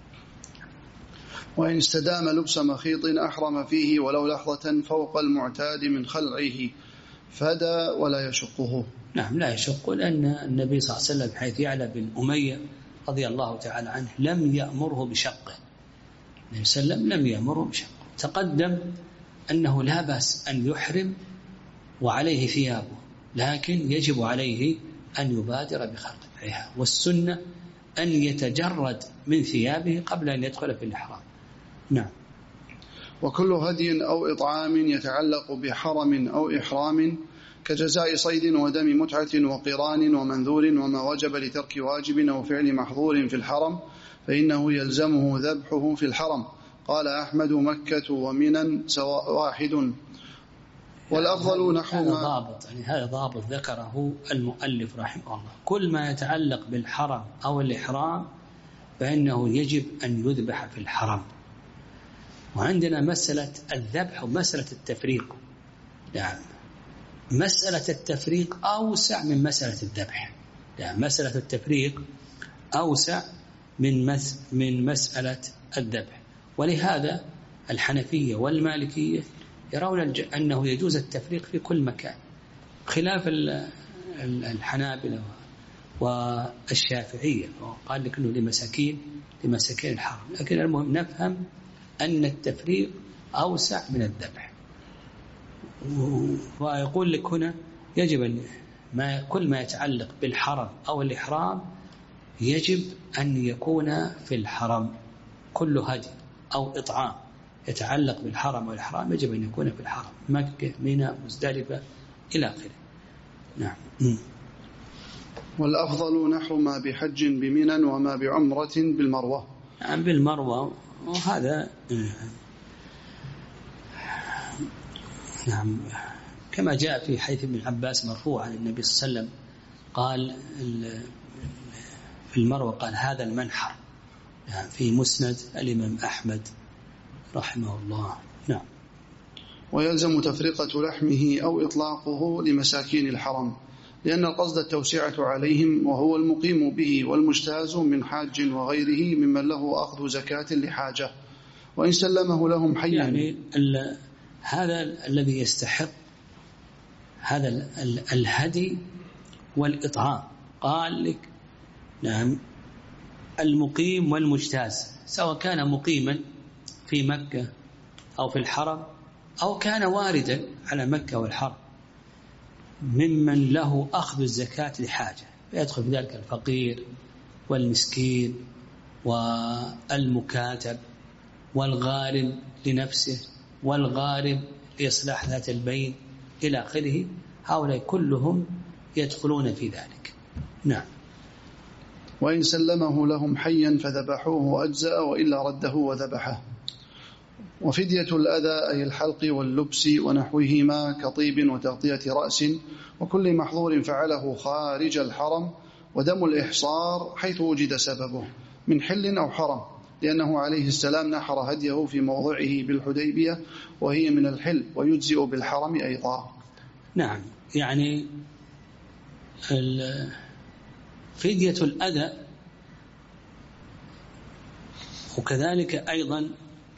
وإن استدام لبس مخيط أحرم فيه ولو لحظة فوق المعتاد من خلعه فدى ولا يشقه. نعم لا يشق، لأن النبي صلى الله عليه وسلم حيث يعلى بن أمية رضي الله تعالى عنه لم يأمره بشقه، النبي صلى الله عليه وسلم لم يأمره بشقه. تقدم أنه لا بأس أن يحرم وعليه ثيابه، لكن يجب عليه أن يبادر بخلعها، والسنة أن يتجرد من ثيابه قبل أن يدخل في الإحرام. نعم. وكل هدي أو إطعام يتعلق بحرم أو إحرام كجزاء صيد ودم متعة وقران ومنذور وما وجب لترك واجب أو فعل محظور في الحرم فإنه يلزمه ذبحه في الحرم. قال أحمد مكة ومنى سواء واحد. والأفضل نحو هذا ما ضابط يعني هذا ضابط ذكره المؤلف رحمه الله. كل ما يتعلق بالحرم أو الإحرام فإنه يجب أن يذبح في الحرم. وعندنا مسألة الذبح ومسألة التفريق. يعني مسألة التفريق أوسع من مسألة الذبح. يعني مسألة التفريق أوسع من مس من مسألة الذبح. ولهذا الحنفية والمالكية يرون أنه يجوز التفريق في كل مكان، خلاف الحنابلة والشافعية قال لك أنه لمساكين لمساكين الحرم. لكن المهم نفهم أن التفريق أوسع من الذبح. ويقول لك هنا يجب أن ما كل ما يتعلق بالحرم أو الإحرام يجب أن يكون في الحرم. كل هدي أو إطعام يتعلق بالحرم والإحرام يجب أن يكون في الحرم، مكة منى مزدلفة إلى آخره. نعم. والأفضل نحو ما بحج بمنى وما بعمرة بالمروة. نعم بالمروة. وهذا نعم كما جاء في حديث ابن عباس مرفوعا عن النبي صلى الله عليه وسلم قال في المروة قال هذا المنحر، يعني في مسند الإمام أحمد رحمه الله. نعم. ويلزم تفرقة لحمه أو إطلاقه لمساكين الحرم لأن القصد التوسعة عليهم وهو المقيم به والمجتاز من حاج وغيره ممن له أخذ زكاة لحاجة وإن سلمه لهم حيا. يعني هذا الذي يستحق هذا الهدي والإطعام قال لك نعم المقيم والمجتاز، سواء كان مقيما في مكة أو في الحرم أو كان واردا على مكة والحرم ممن له أخذ الزكاة لحاجة، فيدخل في ذلك الفقير والمسكين والمكاتب والغارم لنفسه والغارم لإصلاح ذات البين إلى آخره. هؤلاء كلهم يدخلون في ذلك. نعم. وإن سلمه لهم حيا فذبحوه أجزأ وإلا رده وذبحه. وفدية الأذى أي الحلق واللبس ونحوهما كطيب وتغطية رأس وكل محظور فعله خارج الحرم. ودم الإحصار حيث وجد سببه من حل أو حرم لأنه عليه السلام نحر هديه في موضعه بالحديبية وهي من الحل ويجزئ بالحرم أيضا. نعم. يعني فدية الأذى وكذلك أيضا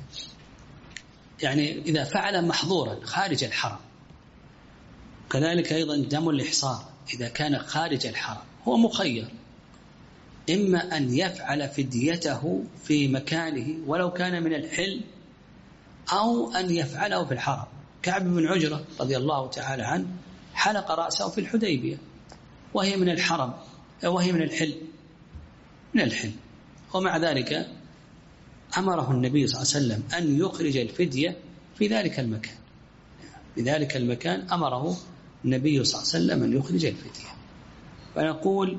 يعني إذا فعل محظورا خارج الحرم، كذلك أيضا دم الإحصار إذا كان خارج الحرم هو مخير، إما أن يفعل فديته في مكانه ولو كان من الحل أو أن يفعله في الحرم. كعب بن عجرة رضي الله تعالى عنه حلق رأسه في الحديبية وهي من الحرم وهي من الحل من الحل ومع ذلك أمره النبي صلى الله عليه وسلم أن يخرج الفدية في ذلك المكان. في ذلك المكان أمره النبي صلى الله عليه وسلم أن يخرج الفدية. فنقول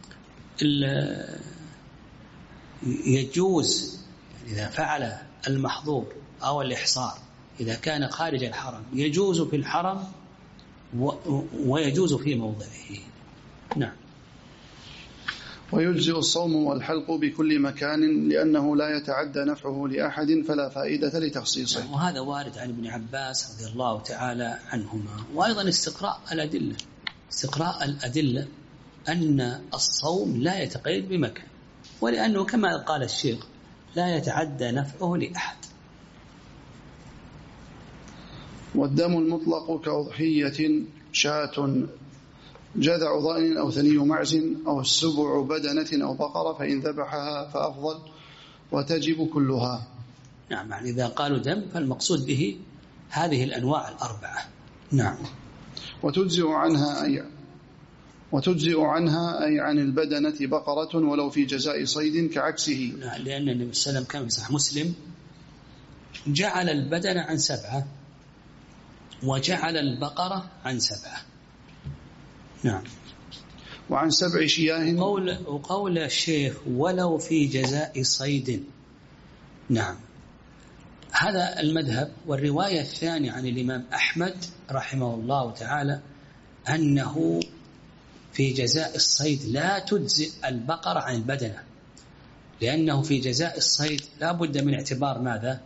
يجوز إذا فعل المحظور أو الإحصار إذا كان خارج الحرم يجوز في الحرم ويجوز في موضعه. نعم. ويجزئ الصوم والحلق بكل مكان لأنه لا يتعدى نفعه لأحد فلا فائدة لتخصيصه. وهذا وارد عن ابن عباس رضي الله تعالى عنهما. وأيضا استقراء الأدلة استقراء الأدلة أن الصوم لا يتقيد بمكان، ولأنه كما قال الشيخ لا يتعدى نفعه لأحد. والدم المطلق كأضحية شاة جذع ضأن أو ثني معز أو السبع بدنة أو بقرة فإن ذبحها فأفضل وتجب كلها. نعم. يعني إذا قالوا دم فالمقصود به هذه الأنواع الأربعة. نعم. وتجزئ عنها أي وتجزئ عنها أي عن البدنة بقرة ولو في جزاء صيد كعكسه. لا، لأن النبي صلى الله عليه وسلم كان في صحيح مسلم جعل البدن عن سبعة وجعل البقرة عن سبعة. نعم. وعن سبع شياه. وقول, وقول الشيخ ولو في جزاء صيد. نعم، هذا المذهب. والرواية الثانية عن الإمام أحمد رحمه الله تعالى أنه في جزاء الصيد لا تجزئ البقرة عن البدنة، لأنه في جزاء الصيد لا بد من اعتبار ماذا؟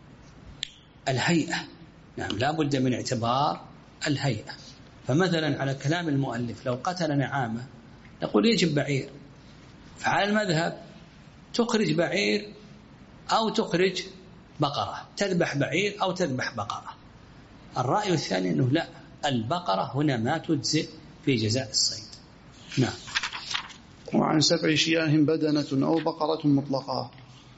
الهيئة. نعم، لا بد من اعتبار الهيئة. فمثلا على كلام المؤلف لو قتل نعامة نقول يجب بعير، فعلى المذهب تخرج بعير أو تخرج بقرة، تذبح بعير أو تذبح بقرة. الرأي الثاني أنه لا، البقرة هنا ما تجزئ في جزاء الصيد. نعم. وعن سبع شياه بدنة أو بقرة مطلقة.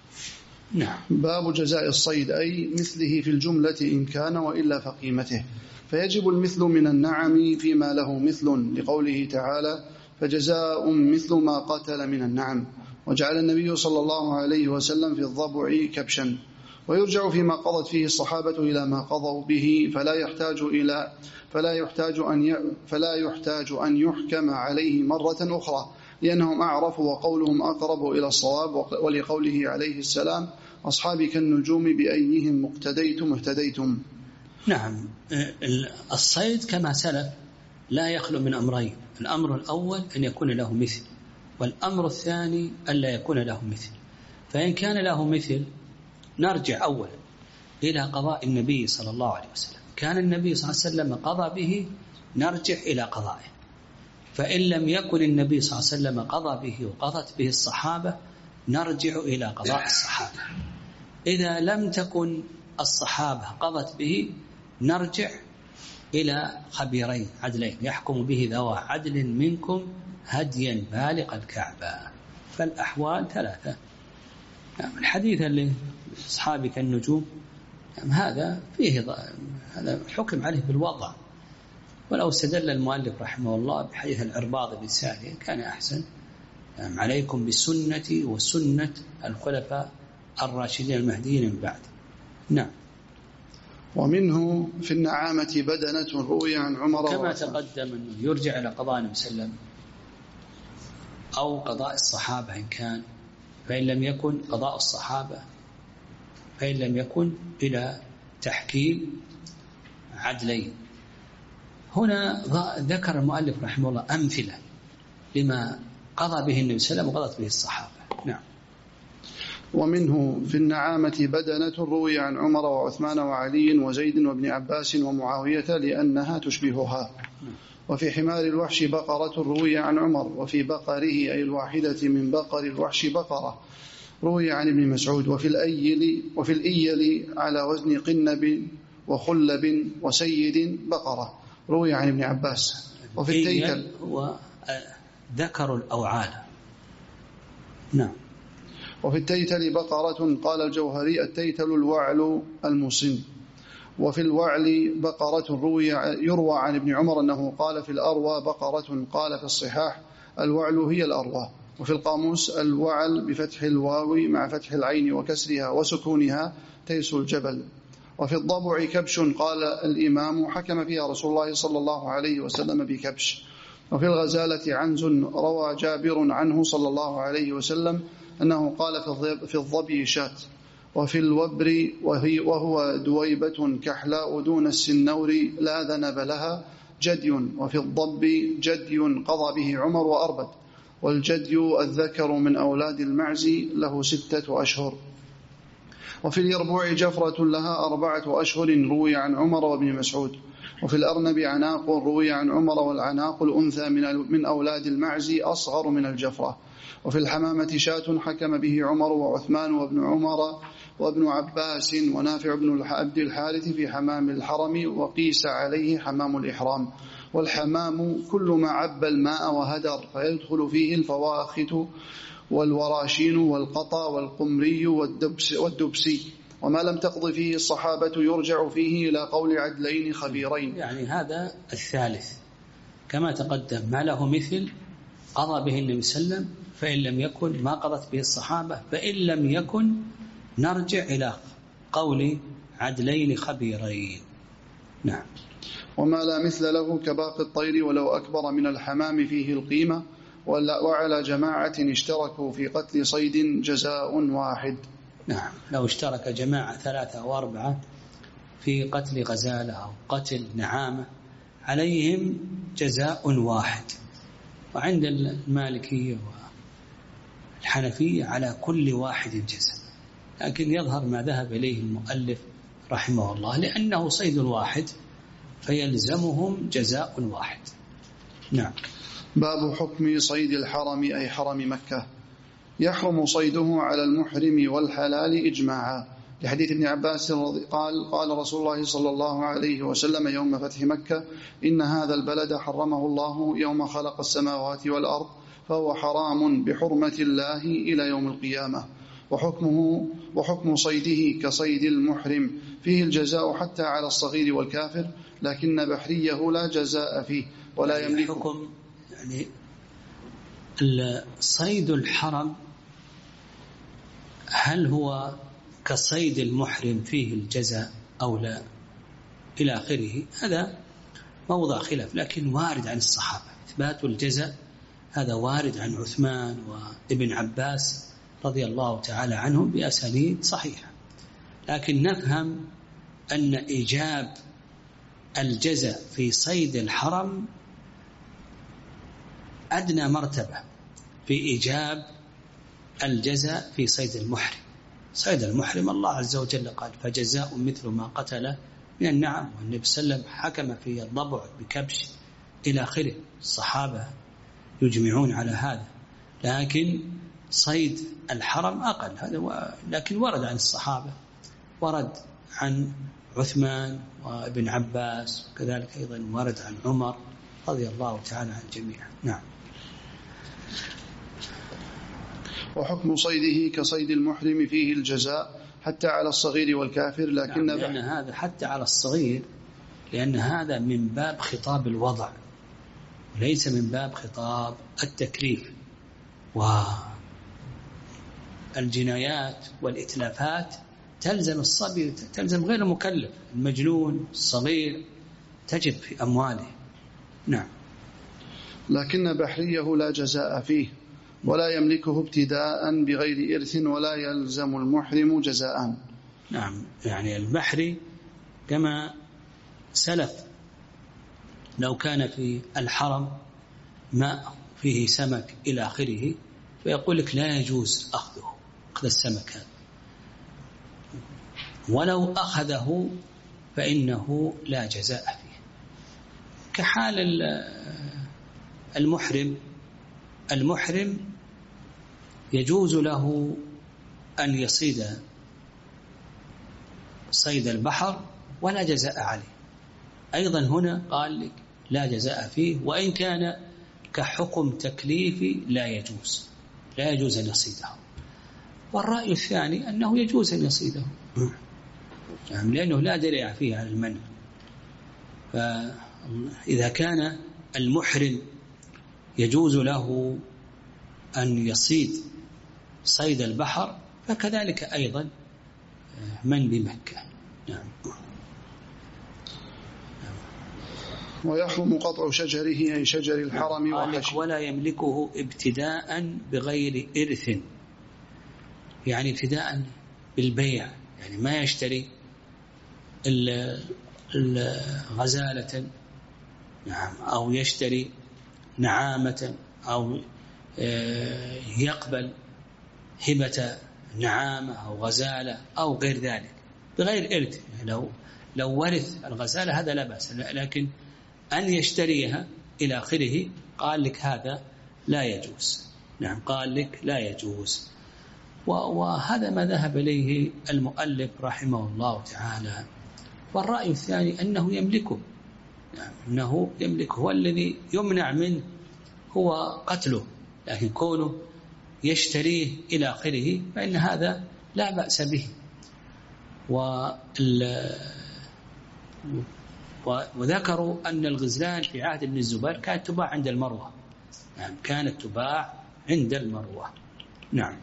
نعم. باب جزاء الصيد أي مثله في الجملة إن كان وإلا فقيمته، فيجب المثل من النعم فيما له مثل، لقوله تعالى فجزاء مثل ما قتل من النعم. وجعل النبي صلى الله عليه وسلم في الضبع كبشا. ويرجع فيما قضت فيه الصحابة إلى ما قضوا به، فلا يحتاج إلى فلا يحتاج أن ي... فلا يحتاج أن يحكم عليه مرة أخرى، لأنهم أعرف وقولهم أقرب إلى الصواب. ولقوله عليه السلام أصحابي كالنجوم بأيهم مقتديتم اهتديتم. نعم. الصيد كما سلف لا يخلو من أمرين: الأمر الأول أن يكون له مثل، والأمر الثاني ألا يكون له مثل. فإن كان له مثل نرجع أولا إلى قضاء النبي صلى الله عليه وسلم، كان النبي صلى الله عليه وسلم قضى به نرجع إلى قضائه. فإن لم يكن النبي صلى الله عليه وسلم قضى به وقضت به الصحابة نرجع إلى قضاء الصحابة. إذا لم تكن الصحابة قضت به نرجع إلى خبيرين عدلين يحكم به ذوى عدل منكم هديا بالغ الكعبة. فالأحوال ثلاثة. الحديث اللي أصحابي كالنجوم هذا فيه هذا حكم عليه بالوضع، ولو استدل المؤلف رحمه الله بحديث العرباض بن سارية كان أحسن. عليكم بسنتي وسنة الخلفاء الراشدين المهديين من بعد. نعم. ومنه في النعامة بدنة روي عن عمر كما تقدم أنه يرجع إلى قضاء النبي صلى الله عليه وسلم أو قضاء الصحابة إن كان، فإن لم يكن قضاء الصحابة، فإن لم يكن إلى تحكيم عدلين. هنا ذكر المؤلف رحمه الله أمثلة لما قضى به النبي صلى الله عليه وسلم وقضت به الصحابة. نعم. ومنه في النعامة بدنة روي عن عمر وعثمان وعلي وزيد وابن عباس ومعاوية لأنها تشبهها. وفي حمار الوحش بقرة روي عن عمر، وفي بقره أي الواحدة من بقر الوحش بقرة روي عن ابن مسعود. وفي الأيل وفي الإيل على وزن قنب وخلب وسيد بقرة روي عن ابن عباس. وفي التيتل هو ذكر الأوعال. نعم. وفي التيتل بقرة قال الجوهري التيتل الوعل المسن. وفي الوعل بقرة روي يروى عن ابن عمر أنه قال في الأروى بقرة، قال في الصحاح الوعل هي الأروى. وفي القاموس الوعل بفتح الواو مع فتح العين وكسرها وسكونها تيس الجبل. وفي الضبع كبش قال الإمام حكم فيها رسول الله صلى الله عليه وسلم بكبش. وفي الغزالة عنز روى جابر عنه صلى الله عليه وسلم أنه قال في الضبي شات. وفي الوبر وهي وهو دويبة كحلاء دون السنور لا ذنب لها جدي. وفي الضب جدي قضى به عمر وأربد. والجدي الذكر من أولاد المعز له ستة أشهر. وفي اليربوع جفرة لها أربعة أشهر روي عن عمر وابن مسعود. وفي الأرنب عناق روي عن عمر، والعناق الأنثى من أولاد المعز أصغر من الجفرة. وفي الحمامة شاة حكم به عمر وعثمان وابن عمر وابن عباس ونافع بن عبد الحارث في حمام الحرم، وقيس عليه حمام الإحرام. والحمام كل ما عب الماء وهدر، فيدخل فيه الفواخت والوراشين والقطا والقمري والدبس والدبسي. وما لم تقض فيه الصحابة يرجع فيه إلى قول عدلين خبيرين. يعني هذا الثالث كما تقدم ما له مثل قضى به النبي صلى الله عليه وسلم، فإن لم يكن ما قضت به الصحابة، فإن لم يكن نرجع إلى قول عدلين خبيرين. نعم. وما لا مثل له كباقي الطير ولو أكبر من الحمام فيه القيمة، وعلى جماعة اشتركوا في قتل صيد جزاء واحد. نعم، لو اشترك جماعة ثلاثة أو أربعة في قتل غزالة أو قتل نعامة عليهم جزاء واحد. وعند المالكية والحنفية على كل واحد جزاء، لكن يظهر ما ذهب إليه المؤلف رحمه الله لأنه صيد واحد فيلزمهم جزاء واحد. نعم. باب حكم صيد الحرم أي حرم مكة. يحرم صيده على المحرم والحلال إجماعا، لحديث ابن عباس قال قال رسول الله صلى الله عليه وسلم يوم فتح مكة: إن هذا البلد حرمه الله يوم خلق السماوات والأرض، فهو حرام بحرمة الله إلى يوم القيامة. وحكمه وحكم صيده كصيد المحرم، فيه الجزاء حتى على الصغير والكافر، لكن بحريه لا جزاء فيه ولا يملك. حكم يعني صيد الحرم هل هو كصيد المحرم فيه الجزاء أو لا إلى آخره، هذا موضع خلاف، لكن وارد عن الصحابة إثبات الجزاء، هذا وارد عن عثمان وابن عباس رضي الله تعالى عنهم بأسانيد صحيحة. لكن نفهم أن إيجاب الجزاء في صيد الحرم أدنى مرتبة في إيجاب الجزاء في صيد المحرم. صيد المحرم الله عز وجل قال: فجزاء مثل ما قتل من النعم، والنبي صلى الله عليه وسلم حكم في الضبع بكبش إلى آخره. الصحابة يجمعون على هذا، لكن صيد الحرم أقل هذا و... لكن ورد عن الصحابة، ورد عن عثمان وابن عباس، وكذلك أيضا ورد عن عمر رضي الله تعالى عن الجميع. نعم. وحكم صيده كصيد المحرم فيه الجزاء حتى على الصغير والكافر، لكن نعم، لأن هذا حتى على الصغير، لأن هذا من باب خطاب الوضع وليس من باب خطاب التكليف. والجنايات والإتلافات تلزم الصبي، تلزم غير المكلف، المجنون الصغير تجب في أمواله. نعم. لكن بحريه لا جزاء فيه ولا يملكه ابتداء بغير إرث ولا يلزم المحرم جزاء. نعم، يعني البحر كما سلف لو كان في الحرم ماء فيه سمك إلى آخره فيقول لك لا يجوز أخذه، أخذ السمك هذا، ولو أخذه فإنه لا جزاء فيه. كحال المحرم، المحرم يجوز له أن يصيد صيد البحر ولا جزاء عليه. أيضا هنا قال لك لا جزاء فيه، وإن كان كحكم تكليفي لا يجوز، لا يجوز أن يصيده. والرأي الثاني أنه يجوز أن يصيده، يعني لأنه لا دليل فيه على المنع. فإذا كان المحرم يجوز له أن يصيد صيد البحر فكذلك أيضا من بمكة. نعم. ويحرم قطع شجره أي شجر الحرم وحشي، ولا يملكه ابتداء بغير إرث، يعني ابتداء بالبيع، يعني ما يشتري غزالة نعم أو يشتري نعامة أو يقبل هبة نعامة أو غزالة أو غير ذلك بغير إرث. يعني لو لو ورث الغزالة هذا لا بأس، لكن أن يشتريها إلى آخره قال لك هذا لا يجوز. نعم، قال لك لا يجوز. وهذا ما ذهب إليه المؤلف رحمه الله تعالى. والرأي الثاني أنه يملكه، يعني أنه يملكه، هو الذي يمنع منه هو قتله، لكن كونه يشتريه إلى آخره فإن هذا لا بأس به. وذكروا أن الغزلان في عهد ابن الزبير كانت تباع عند المروة. نعم كانت تباع عند المروة. نعم.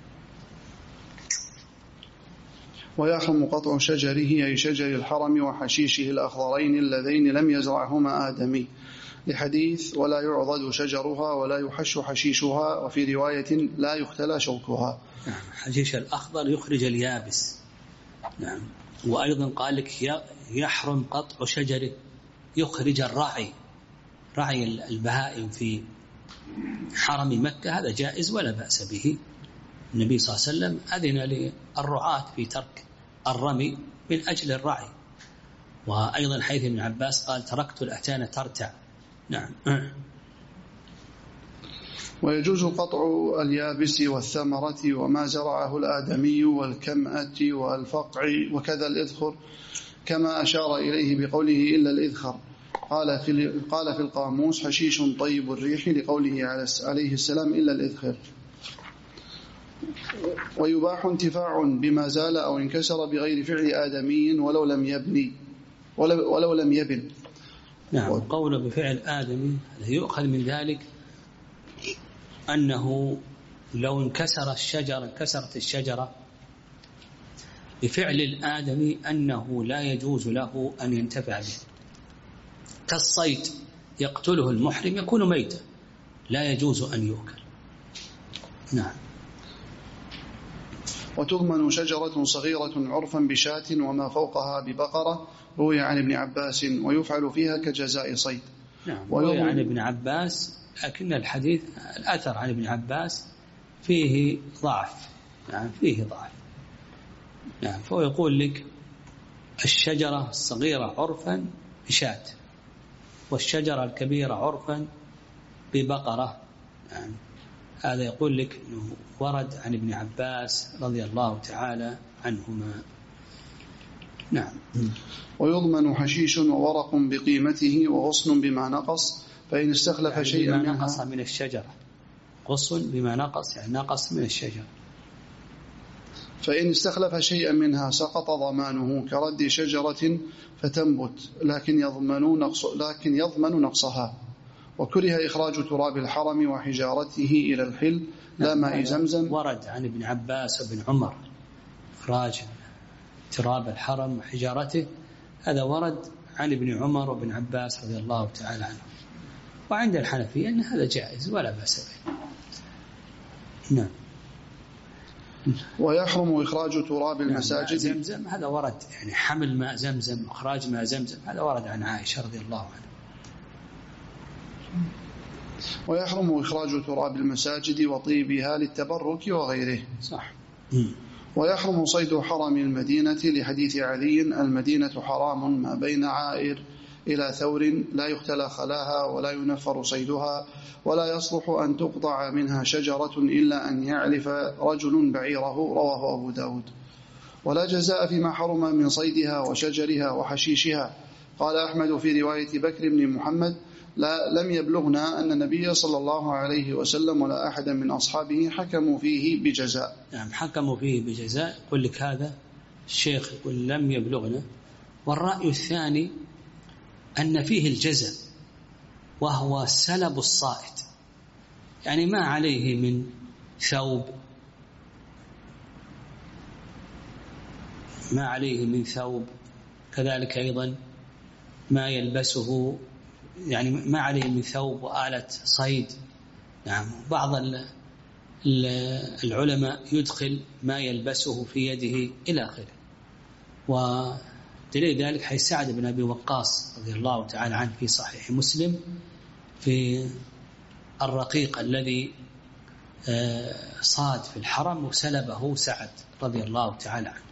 ويحرم قطع شجره أي شجر الحرم وحشيشه الأخضرين اللذين لم يزرعهما آدمي، لحديث ولا يعضد شجرها ولا يحش حشيشها، وفي رواية لا يختلى شوكها. نعم حشيش الأخضر يخرج اليابس. نعم. وأيضا قال لك يحرم قطع شجره يخرج الرعي، رعي البهائم في حرم مكة، هذا جائز ولا بأس به. النبي صلى الله عليه وسلم أذن للرعاة في ترك الرمي من أجل الرعي. وأيضا حيث ابن عباس قال تركت الأتان ترتع. نعم. ويجوز قطع اليابس والثمرة وما زرعه الآدمي والكمأة والفقع وكذا الإذخر، كما أشار إليه بقوله إلا الإذخر. قال في قال في القاموس حشيش طيب الريح، لقوله عليه السلام إلا الإذخر. ويباح انتفاع بما زال أو انكسر بغير فعل آدمي ولو لم يبني ولو, ولو لم يبن. نعم. قول بفعل آدمي يؤخذ من ذلك أنه لو انكسر الشجر انكسرت الشجرة بفعل الآدمي أنه لا يجوز له أن ينتفع به، كالصيد يقتله المحرم يكون ميتا لا يجوز أن يؤكل. نعم. وتضمن شجرة صغيرة عرفا بشاة وما فوقها ببقرة، روي عن ابن عباس، ويفعل فيها كجزاء صيد. نعم. روي عن ابن عباس، لكن الحديث الأثر عن ابن عباس فيه ضعف. نعم فيه ضعف. نعم. فهو يقول لك الشجرة الصغيرة عرفا بشاة، والشجرة الكبيرة عرفا ببقرة. نعم. هذا يقول لك أنه ورد عن ابن عباس رضي الله تعالى عنهما. نعم. ويضمن حشيش وورق بقيمته وغصن بما نقص، فإن استخلف يعني شيئا بما نقص من الشجرة، غصن بما نقص يعني نقص من الشجرة. فإن استخلف شيئا منها سقط ضمانه كرد شجرة فتنبت، لكن يضمن نقص لكن يضمن نقصها. وكره إخراج تراب الحرم وحجارته إلى الحل لا ماء زمزم. ورد عن ابن عباس وابن عمر إخراج تراب الحرم وحجارته، هذا ورد عن ابن عمر وابن عباس رضي الله تعالى عنه. وعند الحنفية أن هذا جائز ولا بأس به. نعم. ويحرم إخراج تراب المساجد. زمزم هذا ورد، يعني حمل ماء زمزم إخراج ماء زمزم هذا ورد عن عائشة رضي الله عنها. ويحرم إخراج تراب المساجد وطيبها للتبرك وغيره. صح. ويحرم صيد حرم المدينة لحديث علي المدينة حرام ما بين عائر إلى ثور لا يختلى خلاها ولا ينفر صيدها، ولا يصلح أن تقطع منها شجرة إلا أن يعلف رجل بعيره، رواه أبو داود. ولا جزاء فيما حرم من صيدها وشجرها وحشيشها. قال أحمد في رواية بكر بن محمد لا لم يبلغنا أن النبي صلى الله عليه وسلم ولا أحد من أصحابه حكموا فيه بجزاء. نعم حكموا فيه بجزاء. يقول لك هذا الشيخ يقول لم يبلغنا. والرأي الثاني أن فيه الجزاء وهو سلب الصائد، يعني ما عليه من ثوب ما عليه من ثوب كذلك أيضا ما يلبسه، يعني ما عليه من ثوب وآلة صيد. نعم. بعض العلماء يدخل ما يلبسه في يده إلى آخره. ودليل ذلك حيث سعد بن أبي وقاص رضي الله تعالى عنه في صحيح مسلم في الرقيق الذي صاد في الحرم وسلبه سعد رضي الله تعالى عنه.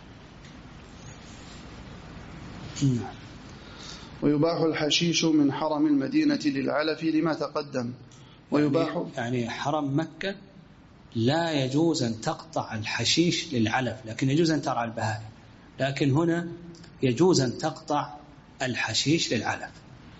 نعم. ويباح الحشيش من حرم المدينة للعلف لما تقدم. ويباح يعني حرم مكة لا يجوز أن تقطع الحشيش للعلف، لكن يجوز أن ترعى البهائم، لكن هنا يجوز أن تقطع الحشيش للعلف.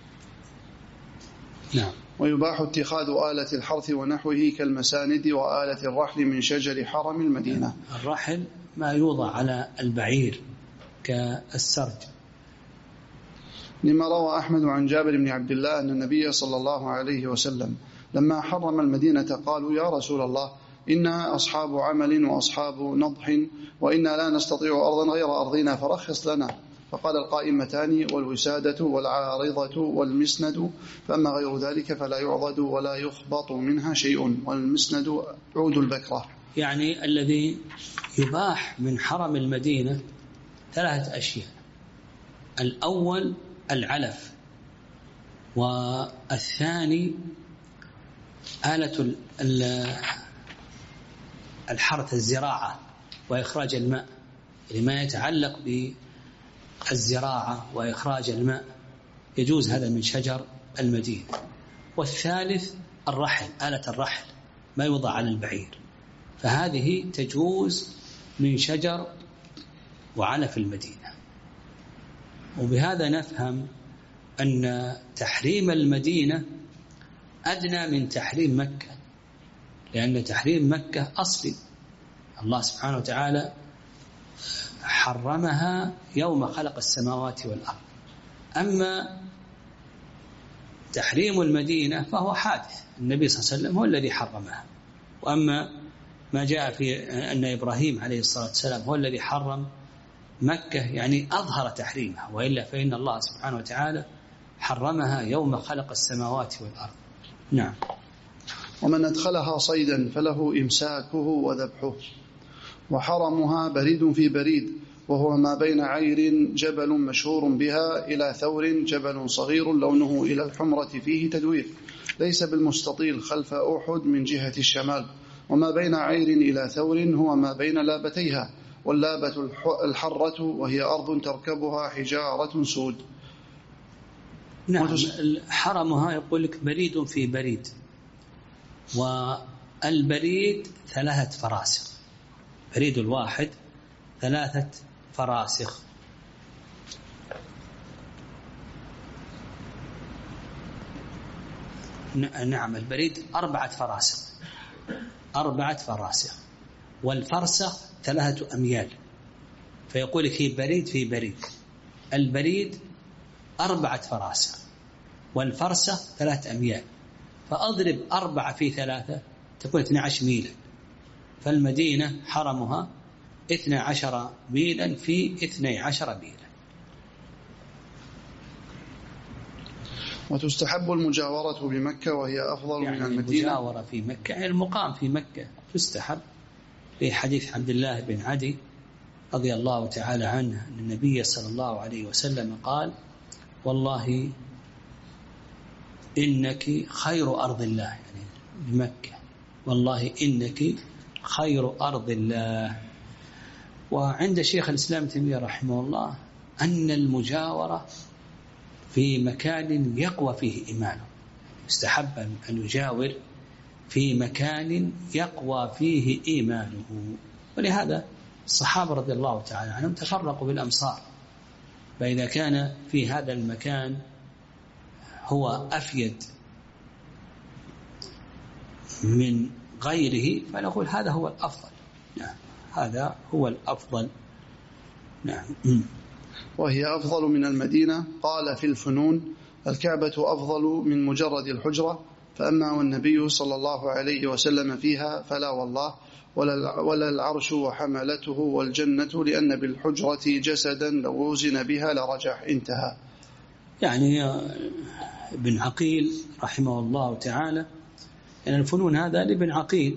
نعم. ويباح اتخاذ آلة الحرث ونحوه كالمساند وآلة الرحل من شجر حرم المدينة. الرحل ما يوضع على البعير كالسرج. لما روى أحمد عن جابر بن عبد الله أن النبي صلى الله عليه وسلم لما حرم المدينة قالوا يا رسول الله إنها أصحاب عمل وأصحاب نضح وإنا لا نستطيع أرضا غير أرضنا فرخص لنا. فقال القائمتان والوسادة والعارضة والمسند، فأما غير ذلك فلا يعضد ولا يخبط منها شيء، والمسند عود البكرة. يعني الذي يباح من حرم المدينة ثلاثة أشياء: الأول العلف، والثاني آلة الحرث الزراعة وإخراج الماء، لما يتعلق بالزراعة وإخراج الماء يجوز هذا من شجر المدينة. والثالث الرحل، آلة الرحل ما يوضع على البعير، فهذه تجوز من شجر وعلف المدينة. وبهذا نفهم أن تحريم المدينة أدنى من تحريم مكة، لأن تحريم مكة أصلي، الله سبحانه وتعالى حرمها يوم خلق السماوات والأرض. أما تحريم المدينة فهو حادث، النبي صلى الله عليه وسلم هو الذي حرمها. وأما ما جاء في أن إبراهيم عليه الصلاة والسلام هو الذي حرم مكة، يعني أظهر تحريمها، وإلا فإن الله سبحانه وتعالى حرمها يوم خلق السماوات والأرض. نعم. ومن أدخلها صيدا فله إمساكه وذبحه. وحرمها بريد في بريد، وهو ما بين عير جبل مشهور بها إلى ثور جبل صغير لونه إلى الحمرة فيه تدوير، ليس بالمستطيل خلف أحد من جهة الشمال. وما بين عير إلى ثور هو ما بين لابتيها، واللابة الحرة وهي أرض تركبها حجارة سود. نعم. حرمها يقول لك بريد في بريد، والبريد ثلاثة فراسخ، بريد الواحد ثلاثة فراسخ. نعم. البريد أربعة فراسخ، أربعة فراسخ، والفرسخ ثلاثة أميال، فيقول لك هي بريد في بريد. البريد أربعة فراسخ والفرسخ ثلاثة أميال، فأضرب أربعة في ثلاثة تكون اثنى عشر ميلا، فالمدينة حرمها اثنى عشر ميلا في اثنى عشر ميلا. وتستحب المجاورة بمكة وهي أفضل يعني من المدينة. المجاورة في مكة يعني المقام في مكة تستحب، في حديث عبد الله بن عدي رضي الله تعالى عنه أن النبي صلى الله عليه وسلم قال: والله إنك خير أرض الله، يعني بمكة، والله إنك خير أرض الله. وعند شيخ الإسلام تيمية رحمه الله أن المجاورة في مكان يقوى فيه إيمانه، استحب أن يجاور في مكان يقوى فيه إيمانه. ولهذا الصحابة رضي الله تعالى عنهم تفرقوا بالأمصار، فإذا كان في هذا المكان هو أفيد من غيره فنقول هذا هو الأفضل. نعم، هذا هو الأفضل. نعم. وهي أفضل من المدينة. قال في الفنون: الكعبة أفضل من مجرد الحجرة، فأما والنبي صلى الله عليه وسلم فيها فلا والله، ولا العرش وحملته والجنة، لأن بالحجرة جسدا لو وزن بها لرجح. انتهى. يعني ابن عقيل رحمه الله تعالى، يعني الفنون هذا لابن عقيل،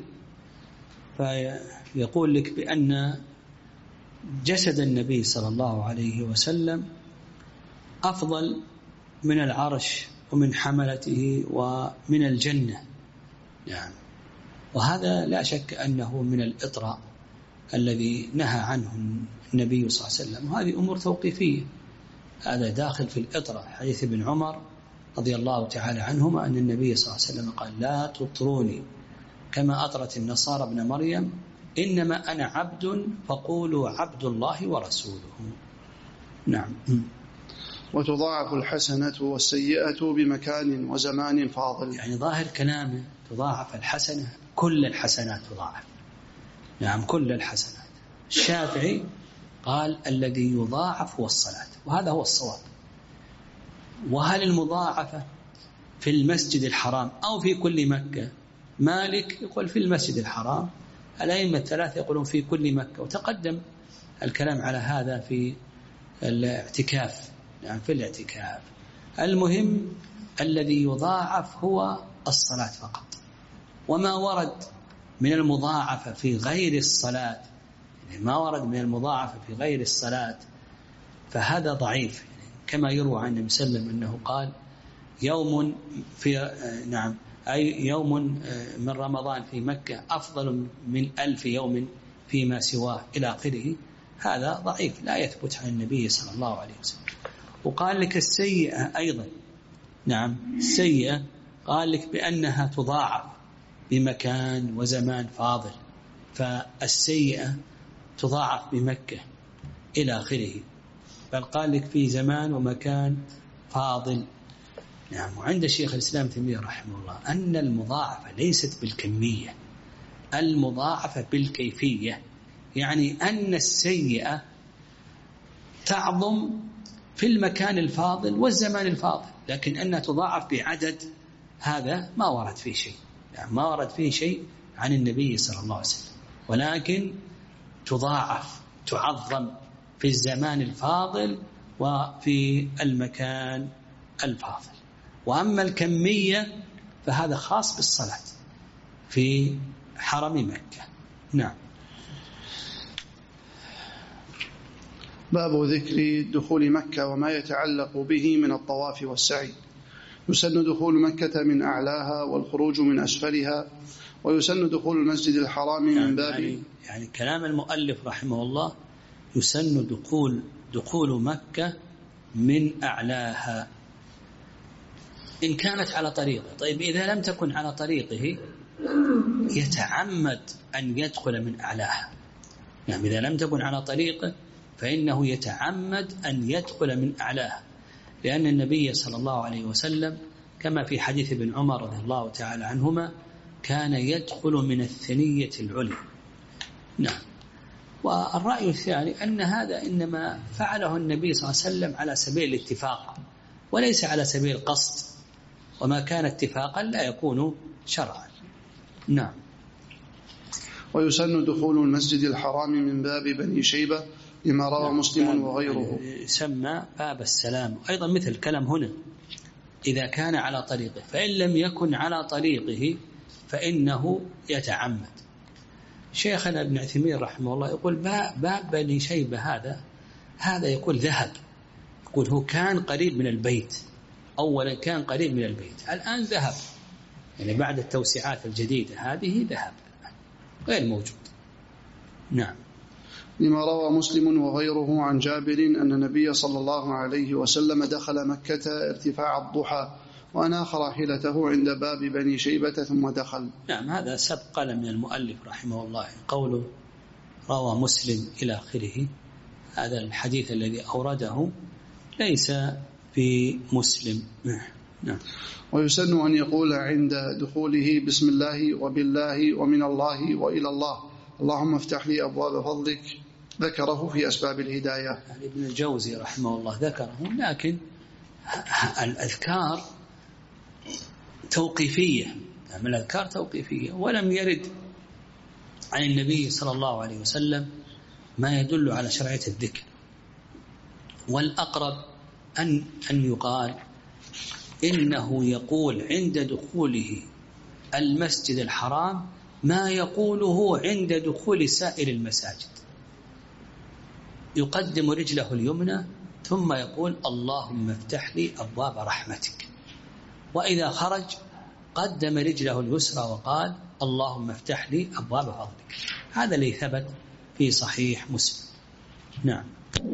فيقول لك بأن جسد النبي صلى الله عليه وسلم أفضل من العرش ومن حملته ومن الجنة. يعني وهذا لا شك أنه من الإطراء الذي نهى عنه النبي صلى الله عليه وسلم، وهذه أمور توقيفية، هذا داخل في الإطراء. حديث ابن عمر رضي الله تعالى عنهما أن النبي صلى الله عليه وسلم قال: لا تطروني كما أطرت النصارى ابن مريم، إنما أنا عبد فقولوا عبد الله ورسوله. نعم. وتضاعف الحسنة والسيئة بمكان وزمان فاضل. يعني ظاهر كلامه تضاعف الحسنة، كل الحسنات تضاعف. نعم، كل الحسنات. الشافعي قال: الذي يضاعف هو الصلاة، وهذا هو الصواب. وهل المضاعفة في المسجد الحرام أو في كل مكة؟ مالك يقول في المسجد الحرام، الأئمة الثلاثة يقولون في كل مكة، وتقدم الكلام على هذا في الاعتكاف، يعني في الاعتكاف. المهم الذي يضاعف هو الصلاة فقط، وما ورد من المضاعفة في غير الصلاة، يعني ما ورد من المضاعفة في غير الصلاة فهذا ضعيف، يعني كما يروى عن النبي صلى الله عليه وسلم أنه قال يوم في نعم أي يوم من رمضان في مكة أفضل من ألف يوم فيما سواه إلى آخره. هذا ضعيف لا يثبت عن النبي صلى الله عليه وسلم. وقال لك السيئة أيضا، نعم السيئة قال لك بأنها تضاعف بمكان وزمان فاضل، فالسيئة تضاعف بمكة إلى آخره، بل قال لك في زمان ومكان فاضل. نعم. وعند الشيخ الإسلام تيمية رحمه الله أن المضاعفة ليست بالكمية، المضاعفة بالكيفية، يعني أن السيئة تعظم في المكان الفاضل والزمان الفاضل، لكن أنها تضاعف بعدد هذا ما ورد فيه شيء، يعني ما ورد فيه شيء عن النبي صلى الله عليه وسلم، ولكن تضاعف تعظم في الزمان الفاضل وفي المكان الفاضل. وأما الكمية فهذا خاص بالصلاة في حرم مكة. نعم. باب ذكر دخول مكة وما يتعلق به من الطواف والسعي. يسن دخول مكة من أعلاها والخروج من أسفلها، ويسن دخول المسجد الحرام من يعني باب يعني, يعني كلام المؤلف رحمه الله يسن دخول دخول مكة من أعلاها إن كانت على طريقه. طيب إذا لم تكن على طريقه يتعمد أن يدخل من أعلاها، يعني إذا لم تكن على طريقه فإنه يتعمد أن يدخل من أعلاها، لأن النبي صلى الله عليه وسلم كما في حديث ابن عمر رضي الله تعالى عنهما كان يدخل من الثنية العليا. نعم. والرأي الثاني أن هذا إنما فعله النبي صلى الله عليه وسلم على سبيل الاتفاق وليس على سبيل القصد، وما كان اتفاقا لا يكون شرعا. نعم. ويسن دخول المسجد الحرام من باب بني شيبة لما روى مسلم وغيره، يسمى باب السلام. أيضا مثل كلام هنا إذا كان على طريقه، فإن لم يكن على طريقه فإنه يتعمد. شيخنا ابن عثيمين رحمه الله يقول باب بني شيبة هذا هذا يقول ذهب، يقول هو كان قريب من البيت، أولا كان قريب من البيت، الآن ذهب، يعني بعد التوسعات الجديدة هذه ذهب غير موجود. نعم. لما روى مسلم وغيره عن جابر أن النبي صلى الله عليه وسلم دخل مكة ارتفاع الضحى وأناخ راحلته عند باب بني شيبة ثم دخل. نعم. هذا سبق من المؤلف رحمه الله قوله روى مسلم إلى آخره، هذا الحديث الذي أورده ليس في مسلم. نعم. ويسن أن يقول عند دخوله بسم الله وبالله ومن الله وإلى الله، اللهم افتح لي أبواب فضلك، ذكره في أسباب الهداية. يعني ابن الجوزي رحمه الله ذكره، لكن الأذكار توقيفية، يعني الأذكار توقيفية، ولم يرد عن النبي صلى الله عليه وسلم ما يدل على شرعية الذكر. والأقرب أن أن يقال إنه يقول عند دخوله المسجد الحرام ما يقوله عند دخول سائر المساجد، يقدم رجله اليمنى ثم يقول اللهم افتح لي أبواب رحمتك، وإذا خرج قدم رجله اليسرى وقال اللهم افتح لي أبواب فضلك. هذا اللي ثبت في صحيح مسلم. نعم.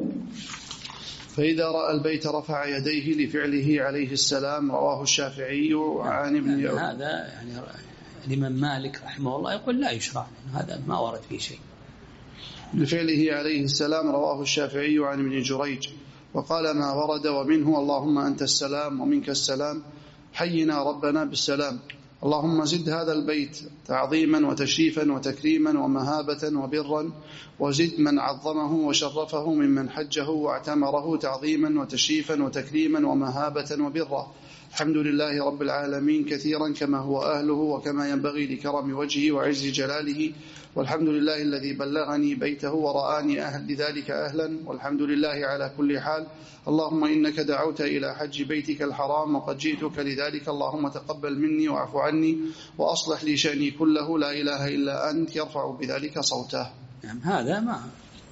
فإذا رأى البيت رفع يديه لفعله عليه السلام، رواه الشافعي عن ابن يعني هذا يعني الإمام مالك رحمه الله يقول لا يشرع، هذا ما ورد فيه شيء. لفعله عليه السلام رواه الشافعي عن ابن جريج، وقال ما ورد ومنه اللهم أنت السلام ومنك السلام حينا ربنا بالسلام، اللهم زد هذا البيت تعظيما وتشريفا وتكريما ومهابة وبرا، وزد من عظمه وشرفه ممن حجه واعتمره تعظيما وتشريفا وتكريما ومهابة وبرا. الحمد لله رب العالمين كثيرا كما هو أهله وكما ينبغي لكرم وجهه وعز جلاله، والحمد لله الذي بلغني بيته ورآني أهل لذلك أهلا، والحمد لله على كل حال. اللهم إنك دعوت إلى حج بيتك الحرام وقد جئتك لذلك، اللهم تقبل مني واعف عني وأصلح لي شأني كله، لا إله إلا أنت، يرفع بذلك صوته. نعم هذا ما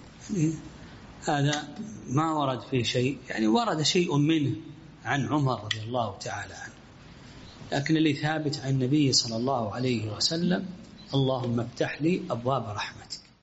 هذا ما ورد فيه شيء، يعني ورد شيء منه عن عمر رضي الله تعالى عنه، لكن اللي ثابت عن النبي صلى الله عليه وسلم اللهم افتح لي أبواب رحمتك.